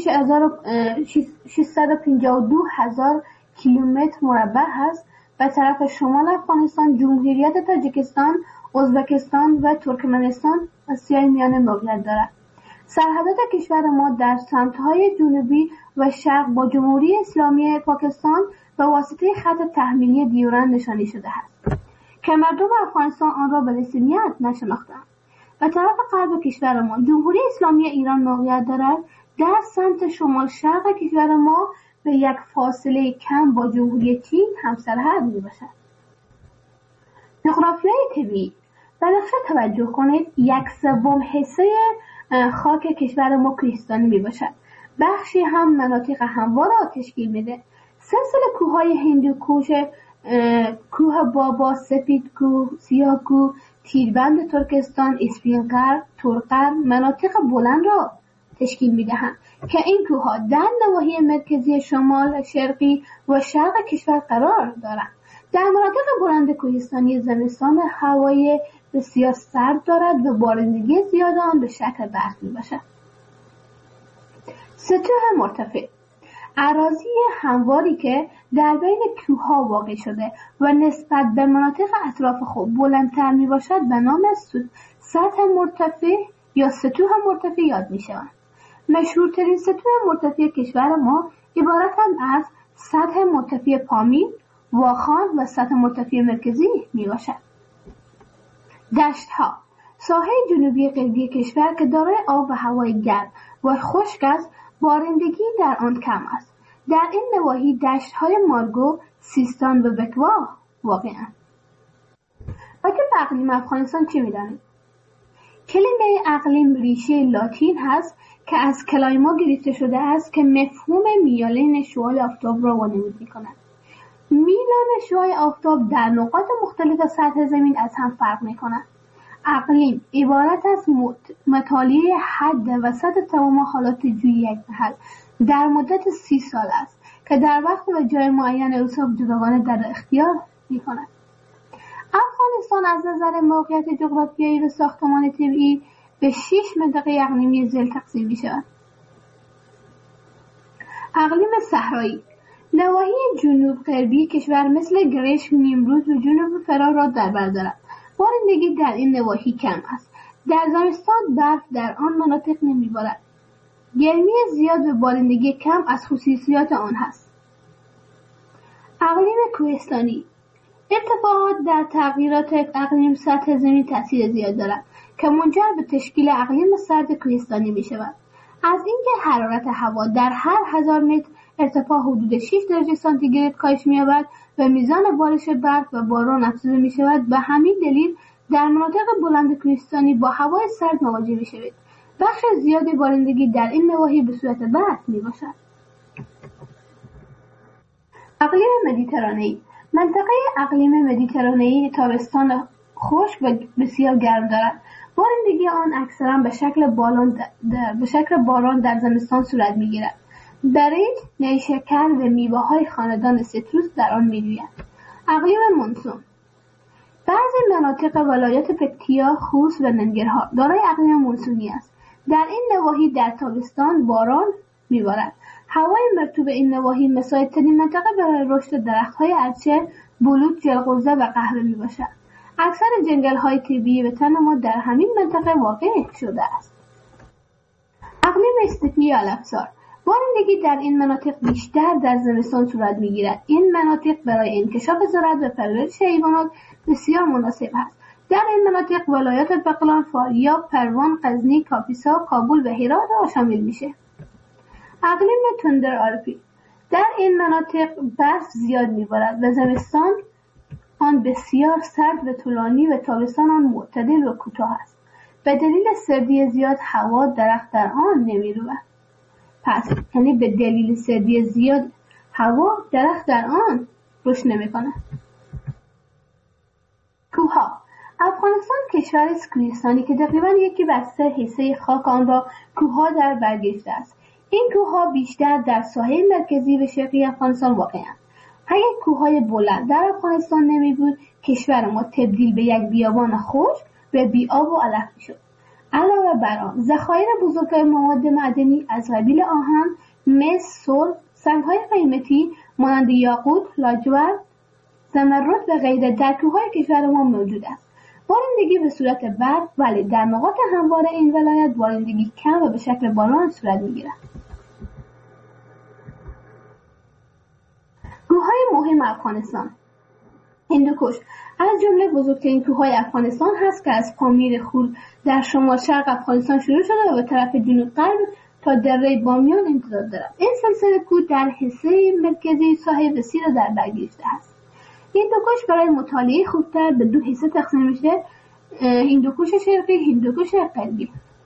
ششصد و پنجاه و دو هزار کیلومتر مربع است. به طرف شمال افغانستان جمهوریت تاجیکستان، ازبکستان و ترکمنستان آسیای میانه موقعیت دارد. سرحدات کشور ما در سمت‌های جنوبی و شرق با جمهوری اسلامی پاکستان به واسطه خط تحمیلی دیورند نشانی شده است که مردم افغانستان آن را به رسمیت نشناختند. به طرف غرب کشور ما جمهوری اسلامی ایران موقعیت دارد. در سمت شمال شرق کشور ما به یک فاصله کم با جمهوری چین همسرحد میباشد. جغرافیای طبیعی. به نقشه توجه کنید. یک سوم حصه خاک کشور ما کوهستانی میباشد. بخشی هم مناطق هموار را تشکیل میده. سلسله کوههای هندوکوش، کوه بابا، سپید کوه، سیاه کوه، تیربند ترکستان، اسفینقر، تورقر مناطق بلند را تشکیل میدهند که این کوهها در نواحی مرکزی شمال، شرقی و شرق کشور قرار دارند. در مناطق بلند کوهستانی زمستان هوای بسیار سرد دارد و بارندگی زیاد آن به شکل برف میباشد. سطوح مرتفع اراضی همواری که در بین کوهها واقع شده و نسبت به مناطق اطراف خود بلندتر می باشد به نام سطح مرتفع یا سطوح مرتفع یاد می شوند. مشهورترین سطوح مرتفع کشور ما عبارتند از سطح مرتفع پامیر، واخان و سطح مرتفع مرکزی می باشد. دشت ها ساحه جنوبی غربی کشور که دارای آب و هوای گرم و خشک است، بارندگی در آن کم است. در این نواحی دشت‌های مارگو، سیستان و بکوا واقع‌اند. راجع به اقلیم افغانستان چه می‌دانید؟ کلمه اقلیم ریشه لاتین هست که از کلایما گرفته شده است که مفهوم میالین شعاع آفتاب را وانمود می‌کند. میلان شعاع آفتاب در نقاط مختلف سطح زمین از هم فرق می‌کند. اقلیم عبارت از مطالعه حد و سطح تمام حالات جوی یک محل در مدت سی سال است که در وقت و جای معین اوصاف جداگانه در اختیار می‌کند. افغانستان از نظر موقعیت جغرافیایی و ساختمان طبیعی به شش منطقه اقلیمی ذیل تقسیم می‌شود. اقلیم صحرایی نواحی جنوب غربی کشور مثل گرشک، نیمروز و جنوب فرا را در بر دارد. بارندگی در این نواحی کم است. در زمستان برف در آن مناطق نمی‌بارد. گرمی زیاد و بارندگی کم از خصوصیات آن هست. اقلیم کوهستانی ارتفاعات در تغییرات اقلیم سطح زمین تاثیر زیاد دارد که منجر به تشکیل اقلیم سرد کوهستانی می‌شود. از اینکه حرارت هوا در هر هزار متر ارتفاع حدود شش درجه سانتیگراد کاهش می‌یابد و میزان بارش برف و باران افزوده می‌شود. به همین دلیل در مناطق بلند کوهستانی با هوای سرد مواجه می‌شوید. بخش زیادی بارندگی در این نواحی به صورت برف می‌باشد. اقلیم مدیترانه‌ای منطقه اقلیم مدیترانه‌ای تابستان خشک و بسیار گرم دارد. بارندگی آن اکثرا به شکل باران در به شکل باران در زمستان صورت می‌گیرد. برنج، نیشکر و میوه‌های خاندان سیتروس در آن می‌رویند. اقلیم مونسون بعضی مناطق ولایت پکتیا، خوست و ننگرهار دارای اقلیم مونسونی است. در این نواحی در تابستان باران می‌بارد. هوای مرطوب این نواحی مساعدترین منطقه برای رشد درخت‌های ارچه، بلوط، جلغوزه و قهوه میباشد. اکثر جنگل‌های طبیعی وطن ما در همین منطقه واقع شده است. اقلیم استپی علفزار. بارندگی در این مناطق بیشتر در زمستان صورت میگیرد. این مناطق برای انکشاف زراعت و پرورش حیوانات بسیار مناسب است. در این مناطق ولایات بغلان، فاریاب، پروان، غزنی، کاپیسا، کابل و هرات را شامل میشه. اقلیم تندر آلپی. در این مناطق برف زیاد میبارد و زمستان آن بسیار سرد و طولانی و تابستان آن معتدل و کوتاه است. به دلیل سردی زیاد هوا درخت در آن نمیروید. پس یعنی به دلیل سردی زیاد هوا درخت در آن رشد نمیکنه. کوهها. افغانستان کشور کوهستانی که تقریبا یکی بر سه حصه خاک آن را کوهها در بر گرفته است. این کوهها بیشتر در ساحل مرکزی و شرقی افغانستان واقع‌اند. اگر کوههای بلند در افغانستان نمی بود، کشور ما تبدیل به یک بیابان خشک و بی آب و علف می‌شد. علاوه بر آن، ذخایر بزرگ مواد معدنی از قبیل آهن، مس، سرب، سنگ‌های قیمتی مانند یاقوت، لاجورد، زمرد و غیره در کوههای کشور ما موجود است. بارندگی به صورت برف، ولی در نقاط هموار این ولایت بارندگی کم و به شکل باران صورت می‌گیرد. کوههای مهم افغانستان. هندوکش از جمله بزرگترین کوههای افغانستان هست که از پامیر خور در شمال شرق افغانستان شروع شده و به طرف جنوب غرب تا دره بامیان امتداد دارد. این سلسله کوه در حصه مرکزی ساحل وسیع را در بر گرفته است. هندوکش برای مطالعه خوبتر به دو حصه تقسیم میشه: هندوکش شرقی، هندوکش غربی.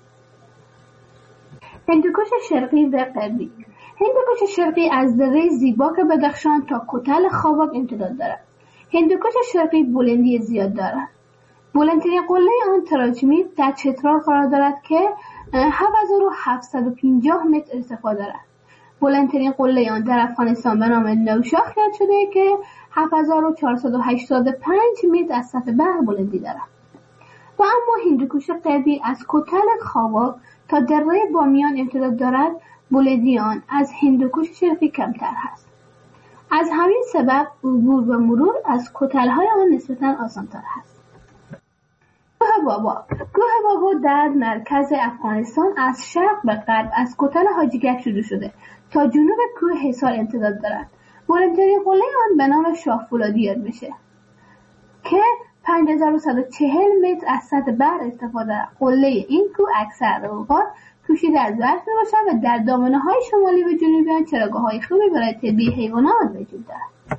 هندوکش شرقی و غربی. هندوکش شرقی از دره زیباک بدخشان تا کتل خوابک امتداد دارد. هندوکش شرقی بلندی زیاد دارد. بلندترین قله آن تراجمید در چترال قرار دارد که هفت هزار و هفتصد و پنجاه متر ارتفاع دارد. بلندترین قله آن در افغانستان به نام نوشاخ یاد شده که هفت هزار و چهارصد و هشتاد و پنج متر از سطح بحر بلندی دارد. و اما هندوکش غربی از کتل خوابک تا دره بامیان امتداد دارد. بلندی آن از هندوکش شرقی کمتر هست. از همین سبب عبور و مرور از کتل‌های آن نسبتاً آسان‌تر هست. کوه بابا. کوه بابا در مرکز افغانستان از شرق به غرب از کتل حاجی گک شروع شده تا جنوب کوه حصار امتداد دارد. بلندترین قله آن به نام شاه فولادی یاد میشه که پنج هزار و صد و چهل متر از سطح بحر ارتفاع دارد. قله این کوه اکثر اوقات پوشیده از برف میباشد و در دامنه‌های شمالی و جنوبی آن چراگاه‌های خوبی برای طبیعی حیوانات وجود دارد.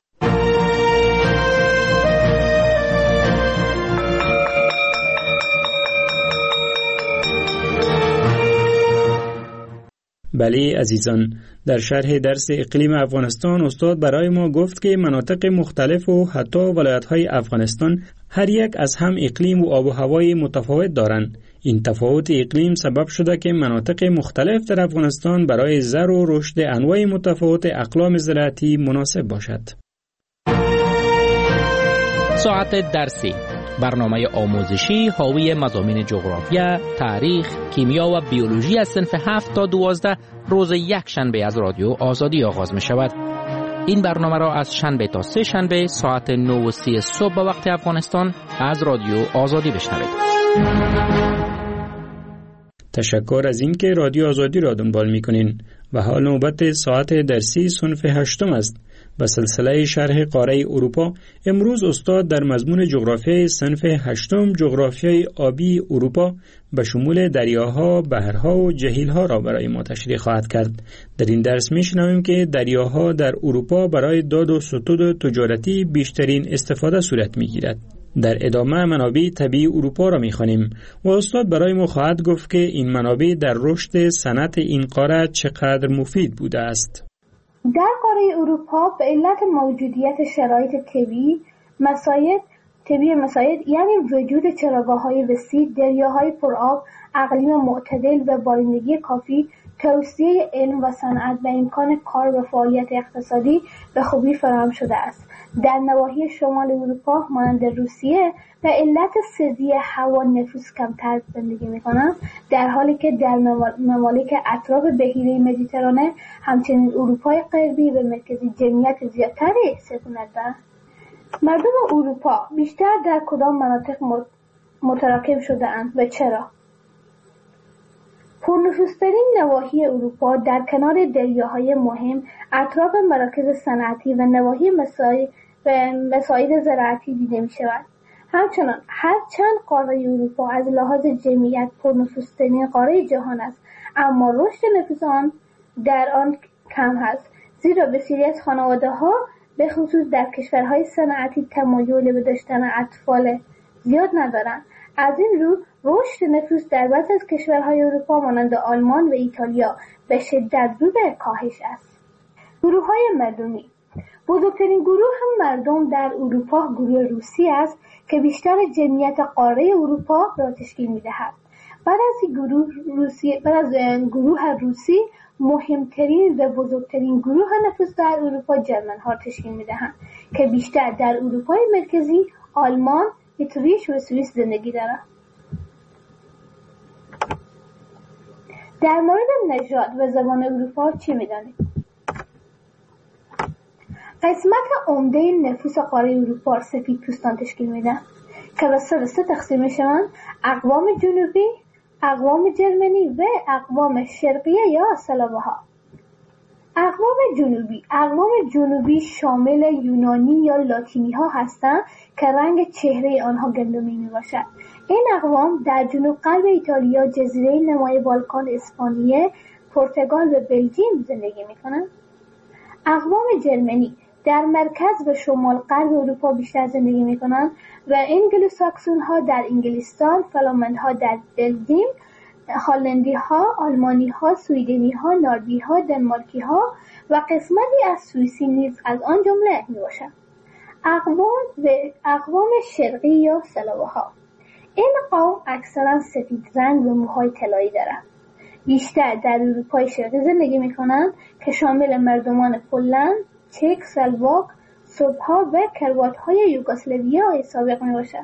بله عزیزان، در شرح درس اقلیم افغانستان استاد برای ما گفت که مناطق مختلف و حتی ولایت‌های افغانستان هر یک از هم اقلیم و آب و هوای متفاوت دارند. این تفاوت اقلیم سبب شده که مناطق مختلف در افغانستان برای زر و رشد انواع متفاوت اقلام زراعتی مناسب باشد. ساعت درسی، برنامه آموزشی حاوی مضامین جغرافیا، تاریخ، کیمیا و بیولوژی از صنف هفت تا دوازده روز یک شنبه از رادیو آزادی آغاز می شود. این برنامه را از شنبه تا سه شنبه ساعت نه و سی صبح به وقت افغانستان از رادیو آزادی بشنوید. تشکر از اینکه رادیو آزادی را دنبال می‌کنین و حال نوبت ساعت درسی صنف هشتم است. با سلسله شرح قاره اروپا امروز استاد در مضمون جغرافیای صنف هشتم جغرافیای آبی اروپا به شمول دریاها، بحرها و جهیلها را برای ما تشریح خواهد کرد. در این درس می‌شنویم که دریاها در اروپا برای داد و ستود تجارتی بیشترین استفاده صورت می‌گیرد. در ادامه منابع طبیعی اروپا را می‌خوانیم و استاد برای ما خواهد گفت که این منابع در رشد صنعت این قاره چقدر مفید بوده است. در قاره اروپا به علت موجودیت شرایط طبیعی مساعد طبیعی مساعد یعنی وجود چراگاه‌های وسیع، دریاهای پرآب، اقلیم معتدل و بارندگی کافی، توسعه علم و صنعت و امکان کار و فعالیت اقتصادی به خوبی فراهم شده است. در نواحی شمال اروپا مانند روسیه به علت سردی هوا نفوس کمتر زندگی می‌کنند، در حالی که در ممالک اطراف بحیره مدیترانه همچنین اروپای غربی و مرکزی جمعیت زیادتری سکونت دارند. مردم اروپا بیشتر در کدام مناطق متراکم شده اند و چرا؟ پرنفوذترین نواحی اروپا در کنار دریاهای مهم، اطراف مراکز صنعتی و نواحی مساعد و مساعد زراعتی دیده می شود. همچنان هرچند قاره اروپا از لحاظ جمعیت پرنفوذترین قاره جهان است، اما رشد نفوذ آن در آن کم است، زیرا بسیاری از خانواده‌ها به خصوص در کشورهای صنعتی تمایل به داشتن اطفال زیاد ندارند. از این رو رشد نفوذ در بعضی از کشورهای اروپا مانند آلمان و ایتالیا به شدت رو به کاهش است. گروه‌های مردمی. بزرگترین گروه مردم در اروپا گروه روسی است که بیشتر جمعیت قاره اروپا را تشکیل می‌دهد. بعد از گروه روسی بعد از گروه روسی مهمترین و بزرگترین گروه نفوذ در اروپا جرمن‌ها تشکیل می‌دهند که بیشتر در اروپای مرکزی، آلمان، اتریش و سوئیس زندگی دارند. در مورد نژاد و زبان اروپا چی می‌دانید؟ قسمت عمده نفوس قاره اروپا سفید پوستان تشکیل میدن که به سه دسته تقسیم میشوند: اقوام جنوبی، اقوام جرمنی و اقوام شرقیه یا سلاوها. اقوام جنوبی اقوام جنوبی شامل یونانی یا لاتینی ها هستند که رنگ چهره آنها گندمی می باشد. این اقوام در جنوب غرب ایتالیا، جزیره نمای بالکان، اسپانیه، پرتغال و بلژیم زندگی می کنند. اقوام جرمنی در مرکز و شمال غرب اروپا بیشتر زندگی می کنند و انگلوساکسون ها در انگلستان، فلامند ها در بلژیم، هلندی ها، آلمانی ها، سویدنی ها، نروژی ها، دنمارکی ها و قسمتی از سوئیسی نیز از آن جمله می باشند. اقوام و اقوام شرقی یا سلاوها. این قوم اکثرا سفید رنگ و موهای طلایی دارند. بیشتر در اروپای شرقی زندگی می کنند که شامل مردمان پولند، چک، سلواک، سرب‌ها و کروات‌های یوگسلاویای سابق می باشند.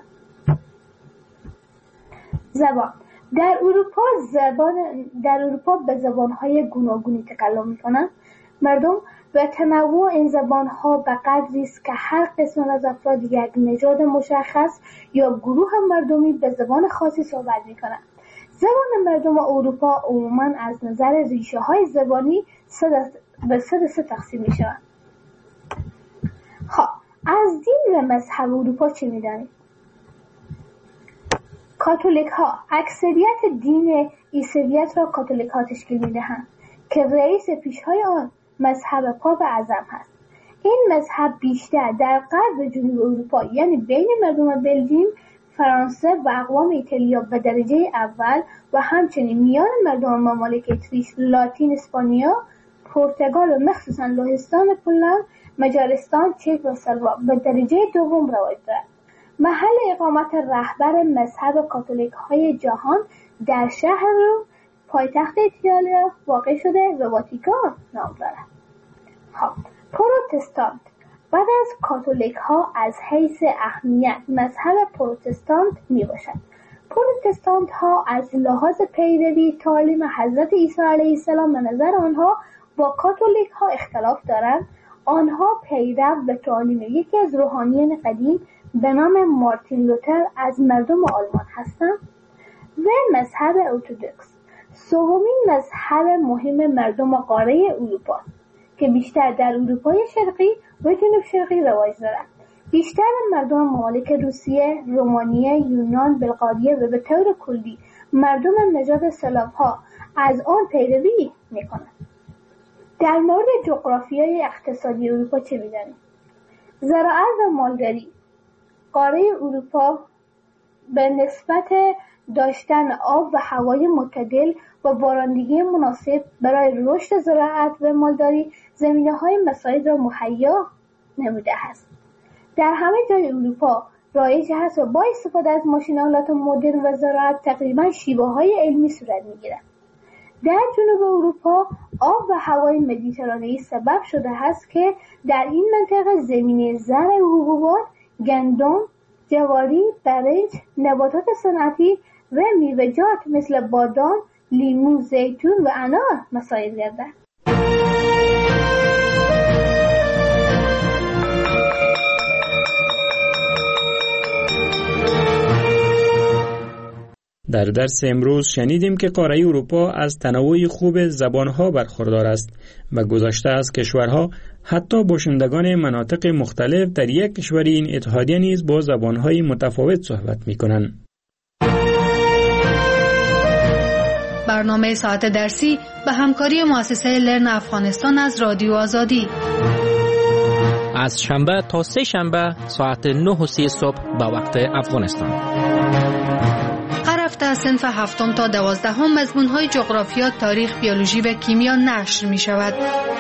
زبان. در اروپا زبان در اروپا به زبان‌های گوناگونی تکلم می‌کنند. مردم و تنوع این زبان‌ها به قدری است که هر قسم از افراد یک نژاد مشخص یا گروه مردمی به زبان خاصی صحبت می‌کنند. زبان مردم اروپا عموماً از نظر ریشه‌های زبانی به سه دسته تقسیم می‌شوند. خب از دین و مذهب اروپا چه می‌دانید؟ کاتولیک ها اکثریت دین عیسویت را کاتولیک ها تشکیل می‌دهند که رئیس پیشهای آن مذهب پاپ اعظم هست. این مذهب بیشتر در غرب و جنوب اروپا یعنی بین مردم بلژیم، فرانسه و اقوام ایتالیا به درجه اول و همچنین میان مردم ممالک اتریش، لاتین، اسپانیا، پرتغال و مخصوصا لهستان، پولند، مجارستان، چک و سلواک به درجه دوم رواج دارد. محل اقامت رهبر مذهب کاتولیک های جهان در شهر روم پایتخت ایتالیا واقع شده و واتیکان نام دارد. خب پروتستانت بعد از کاتولیک ها از حیث اهمیت مذهب پروتستانت می باشد. پروتستانت ها از لحاظ پیروی تعالیم حضرت عیسی علیه السلام به نظر آنها با کاتولیک ها اختلاف دارند. آنها پیرو به تعالیم یکی از روحانیان قدیم به نام مارتین لوتر از مردم آلمان هستند و مذهب ارتدوکس سومین مذهب مهم مردم قاره اروپا که بیشتر در اروپای شرقی و جنوب شرقی رواج دارد. بیشتر مردم ممالک روسیه، رومانیه، یونان، بلغاریه و به طور کلی مردم نژاد سلاوها از آن پیروی می‌کنند. در مورد جغرافیای اقتصادی اروپا چه می‌دانید؟ زراعت و مالداری. قاره اروپا به نسبت داشتن آب و هوای معتدل و بارندگی مناسب برای رشد زراعت و مالداری زمینه‌های مساعد را مهیا نموده است. در همه جای اروپا رایج است و با استفاده از ماشین‌آلات مدرن و زراعت تقریباً شیوه‌های علمی صورت می‌گیرد. در جنوب اروپا آب و هوای مدیترانه‌ای سبب شده است که در این منطقه زمینه زرع حبوبات، گندم، جواری، برنج، نباتات صنعتی و میوه‌جات مثل بادام، لیمو، زیتون و انار مساعد گردد. در درس امروز شنیدیم که قاره اروپا از تنوع خوب زبانها برخوردار است و گذشته از کشورها حتی باشندگان مناطق مختلف در یک کشور این اتحادیه نیز با زبانهای متفاوت صحبت می‌کنند. برنامه ساعت درسی به همکاری مؤسسه لرن افغانستان از رادیو آزادی از شنبه تا سه شنبه ساعت نه و سی صبح به وقت افغانستان. هر هفته از صنف هفتم تا دوازدهم مضمون‌های جغرافیا، تاریخ، بیولوژی و کیمیا نشر می‌شود.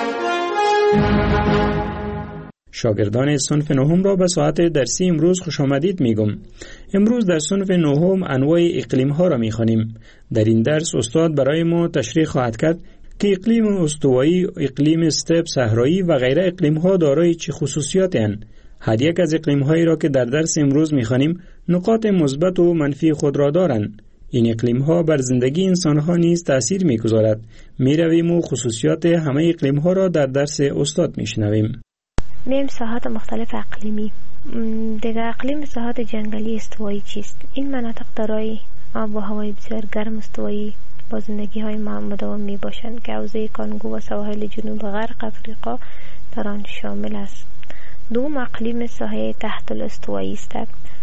شاگردان صنف نهم را به ساعت درسی امروز خوش آمدید میگم. امروز در صنف نهم انواع اقلیم ها را میخوانیم. در این درس استاد برای ما تشریح خواهد کرد که اقلیم استوایی، اقلیم استپ، صحرایی و غیره اقلیم ها دارای چه خصوصیاتی اند. هر یک از اقلیم هایی را که در درس امروز میخوانیم نقاط مثبت و منفی خود را دارند. این اقلیم ها بر زندگی انسان ها نیز تأثیر میگذارد. میرویم و خصوصیات همه اقلیم ها را در درس استاد میشنویم. میم ساحات مختلف اقلیمی. دیگر اقلیم ساحات جنگلی استوایی چیست؟ این مناطق دارای آب و هوای بسیار گرم استوایی با زندگی های مداوم می باشند که حوزه کانگو و سواحل جنوب غرب افریقا در آن شامل است. دوم اقلیم ساحه تحت الاستوایی است.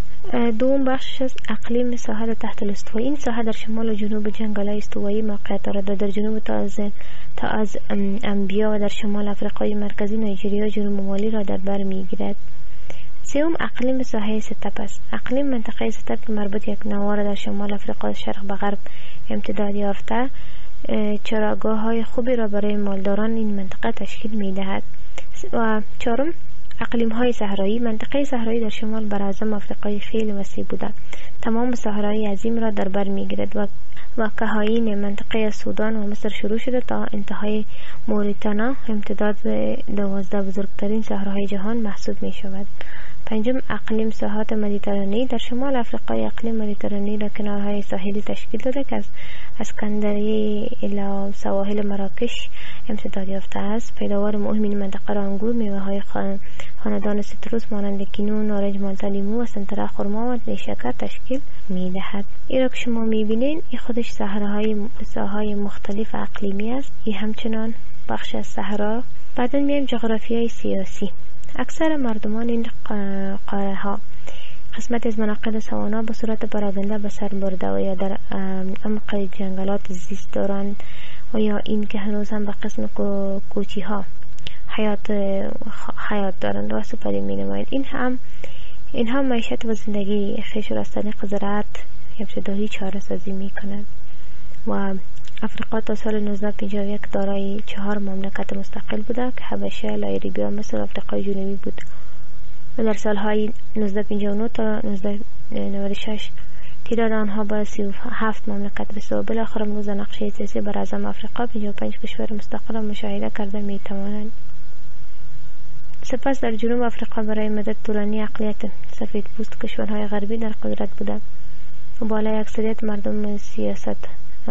دوم بخش از اقلیم ساحل تحت الاستوایی. این ساحه در شمال و جنوب جنگل‌های استوایی موقعیت دارد و در جنوب تا از تا از انبیا و در شمال افریقای مرکزی، نایجریا و جنوب مالی را در بر می‌گیرد. سوم اقلیم ساحه ستپ است. اقلیم منطقه ستپ که مربوط یک نوار در شمال افریقا از شرق به غرب امتداد یافته چراگاه‌های خوبی را برای مالداران این منطقه تشکیل می‌دهد. و چهارم اقلیم های صحرایی. منطقه صحرایی در شمال براعظم افریقای خیلی وسیع بوده. تمام صحرای عظیم را در بر می‌گیرد و و کهاین منطقه سودان و مصر شروع شده تا انتهای موریتانا امتداد به دوازده بزرگترین صحراهای جهان محسوب می شود. پنجم اقلیم ساحات مدیترانه‌ای. در شمال افریقای اقلیم مدیترانه‌ای را کنارهای ساحلی تشکیل داده که از اسکندریه الی سواحل مراکش امتداد یافته است. پیداوار مهم این منطقه را انگور، میوه‌های خاندان سیتروس مانند کینو، نارنج، مالتا، لیمو و سنتره، خرما و نیشکر تشکیل می‌دهد. این را که شما می‌بینید این خودش صحراهای ساحای مختلف اقلیمی است. این همچنان بخش از صحرا. بعد میایم جغرافیای سیاسی. اکثر مردمان این قاره ها قسمت از مناطق سوانا به صورت پراگنده به سر برده و یا در عمق جنگلات زیست دارند و یا این که هنوز هم به قسم کوچی ها حیات حیات دارند و سپری می نمایند. این هم این هم معیشت و زندگی خیش را از طریق زراعت ابتدایی چاره سازی می کنند. و افریقا تا سال نوزده پنجاه و یک دارای چهار مملکت مستقل بوده که حبشه، لایبریا، مصر و افریقای جنوبی بود. و در سالهای نوزده پنجاه و نه تا نوزده نود و شش تعداد آنها به سی و هفت مملکت رسید و بالاخره امروز نقشه سیاسی بر اعظم افریقا پنجاه و پنج کشور مستقل را مشاهده کرده می توانند. سپس در جنوب افریقا برای مدت طولانی اقلیت سفید پوست کشورهای غربی در قدرت بوده و بالای اکثریت مردم سیاست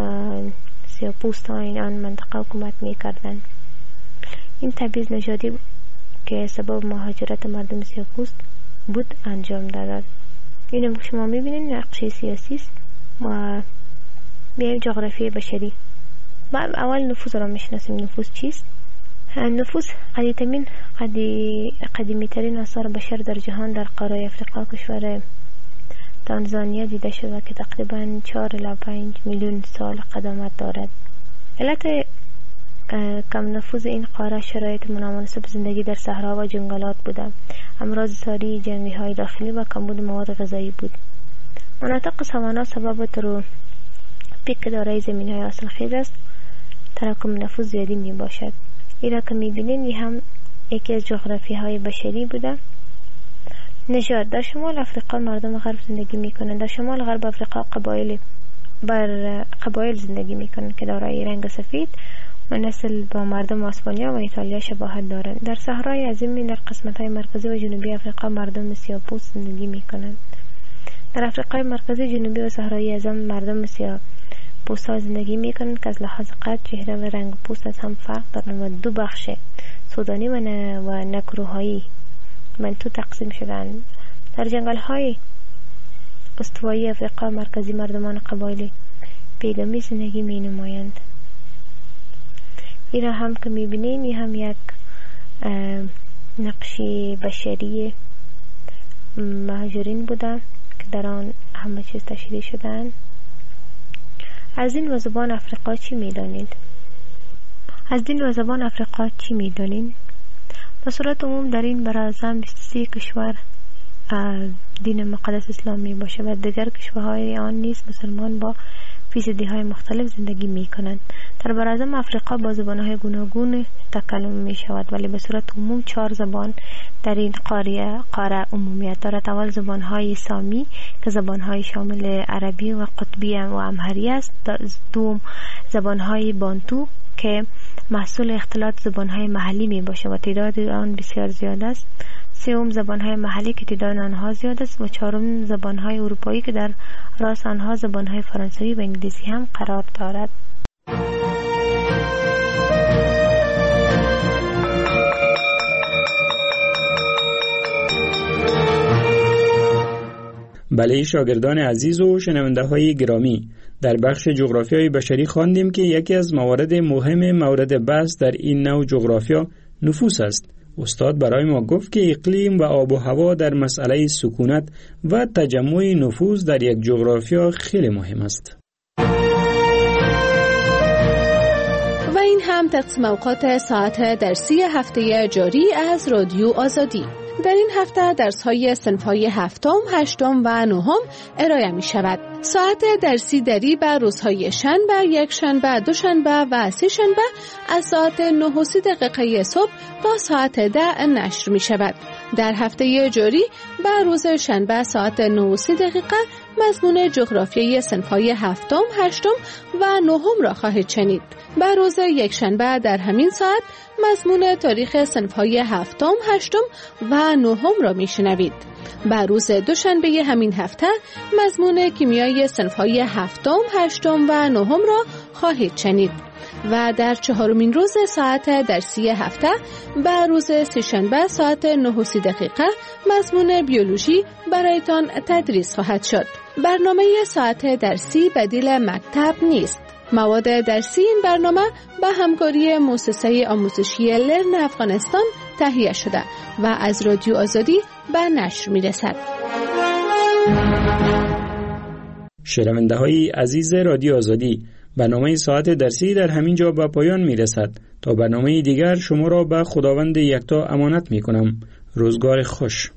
سیاه‌پوستان آن منطقه حکومت می کردند. این تبعیض نژادی که سبب مهاجرت مردم سیاه‌پوست بود انجام داد. این که شما می بینید نقشه سیاسی است. و بیایم جغرافی بشری. ما اول نفوس را میشناسیم. نفوس چیست؟ نفوس قدیمترین قدی قدیمی ترین آثار بشر در جهان در قاره افریقا کشور تانزانیا دیده شده که تقریباً چهار الی پنج میلیون سال قدامت دارد. علت کم نفوذ این قاره شرایط نامناسب زندگی در صحرا و جنگلات بوده. امراض ساری، جنگی‌های داخلی و کمبود مواد غذایی بود. مناطق سوانا سبب ترو پیک دارای زمین‌های حاصلخیز است. تراکم نفوذ زیادی می باشد. ایرا که می بینید این هم یکی از جغرافی‌های بشری بوده. نژاد. در شمال افریقا مردم غرب زندگی می کنند. در شمال غرب افریقا قبایل بر قبایل زندگی میکنند که دارای رنگ سفید و نسل با مردم اسپانیا و ایتالیا شباهت دارند. در صحرای عظیم در قسمت‌های مرکزی و جنوبی آفریقا مردم سیاه‌پوست زندگی میکنند. در آفریقای مرکزی، جنوبی و صحرای اعظم مردم سیاه‌پوست‌ها زندگی میکنند که از لحاظ قد، چهره و رنگ پوست از هم فرق دارند و دو بخش سودانی و, ن... و نگروهایی منطقه تقسیم شدند. در جنگل‌های استوایی آفریقا مرکزی مردمان قبایل بیگمی زندگی می نمایند. اینا هم که می بینیم این هم یک نقشی بشری مهاجرین بودن که در آن همه چیز تشریح شدن. از دین و زبان افریقا چی می دانید؟ از دین و زبان افریقا چی می دانید؟ به صورت عموم در این براعظم بیست و سه کشور دین مقدس اسلامی باشه و دیگر کشورهای آن نیز مسلمان با فیصدی های مختلف زندگی می کنند. در براعظم افریقا با زبان های گوناگون تکلم می شود، ولی به صورت عموم چهار زبان در این قاره قاره عمومیت دارد. اول زبان های سامی که زبان های شامل عربی و قطبی و امهری است. دوم زبان های بانتو که محصول اختلاط زبان های محلی می باشه و تعداد آن بسیار زیاد است. سوم زبان‌های محلی که تعداد آنها زیاد است و چهارم زبان‌های اروپایی که در راس آنها زبان‌های فرانسوی و انگلیسی هم قرار دارد. بله شاگردان عزیز و شنونده‌های گرامی، در بخش جغرافیای بشری خواندیم که یکی از موارد مهم مورد بحث در این نوع جغرافیا نفوس است. استاد برای ما گفت که اقلیم و آب و هوا در مسئله سکونت و تجمع نفوذ در یک جغرافیا خیلی مهم است. و این هم تقسیم اوقات ساعت درسی هفته جاری از رادیو آزادی. در این هفته درس‌های صنف‌های هفتم، هشتم و نهم ارائه می شود. ساعت درسی دری بر روزهای شنبه، یک شنبه، دو شنبه و سه شنبه از ساعت نه و سی دقیقه صبح تا ساعت ده نشر می شود. در هفته جاری بر روز شنبه ساعت نه و سی دقیقه مضمون جغرافیای صنف‌های هفتم، هشتم و نهم را خواهید شنید. بر روز یک شنبه در همین ساعت مضمون تاریخ صنف‌های هفتم، هشتم و نهم را میشنوید. بر روز دوشنبه همین هفته مضمون کیمیای صنف‌های هفتم، هشتم و نهم را خواهید شنید. و در چهارمین روز ساعت درسی هفته بر روز سه‌شنبه ساعت نه و سی دقیقه مضمون بیولوژی برایتان تدریس خواهد شد. برنامه ساعت درسی بدیل مکتب نیست. مواد درسی این برنامه به همکاری مؤسسه آموزشی لرن افغانستان تهیه شده و از رادیو آزادی به نشر می‌رسد. شنونده‌های عزیز رادیو آزادی، برنامه ساعت درسی در همین جا به پایان می‌رسد. تا برنامه دیگر شما را به خداوند یکتا امانت می‌کنم. روزگار خوش.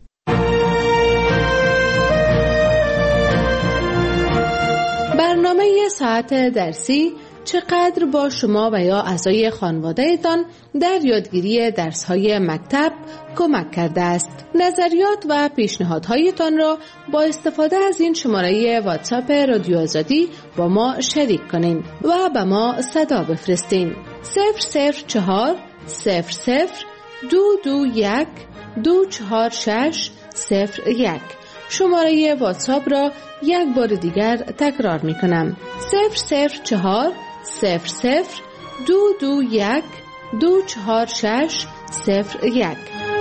برنامه ساعت درسی چقدر با شما و یا اعضای خانواده‌تان در یادگیری درس‌های مکتب کمک کرده است. نظریات و پیشنهادهایتان را با استفاده از این شماره واتساپ رادیو آزادی با ما شریک کنین و به ما صدا بفرستین. صفر صفر چهار صفر صفر دو دو یک دو چهار شش صفر یک. شماره واتساپ را یک بار دیگر تکرار می کنم. صفر صفر چهار صفر صفر دو دو یک دو چهار شش صفر یک.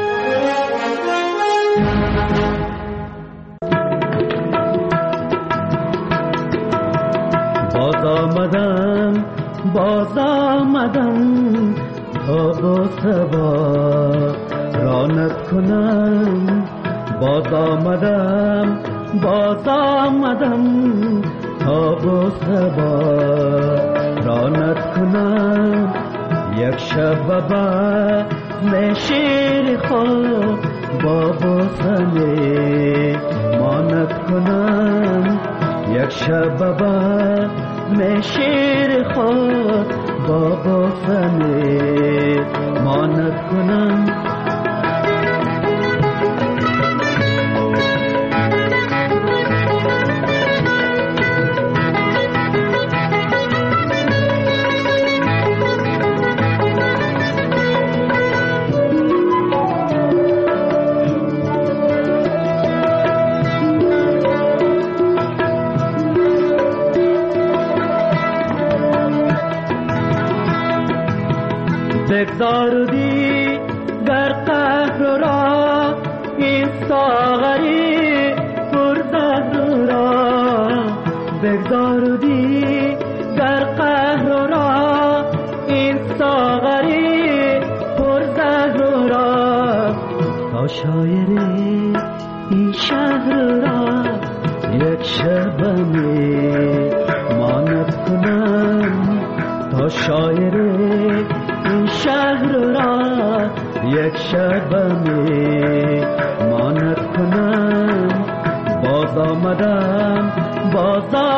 باز آمدم باز آمدم تا با سبا رانت کنم. باز آمدم باز آمدم تا با سبا رانت کنم. یک شب با شیر خود با بوسنه مانت کنم. یک شب با شیر خود با بوسنه مانت کنم. بگذاردی در قهر را این ساغری پرزهر را، بگذاردی در قهر را این ساغری پرزهر را، تا شاعری این شهر را یک شب می ماند کنم، تا شاعری این شهر را یک شب می ماند کنم. باز آمدم باز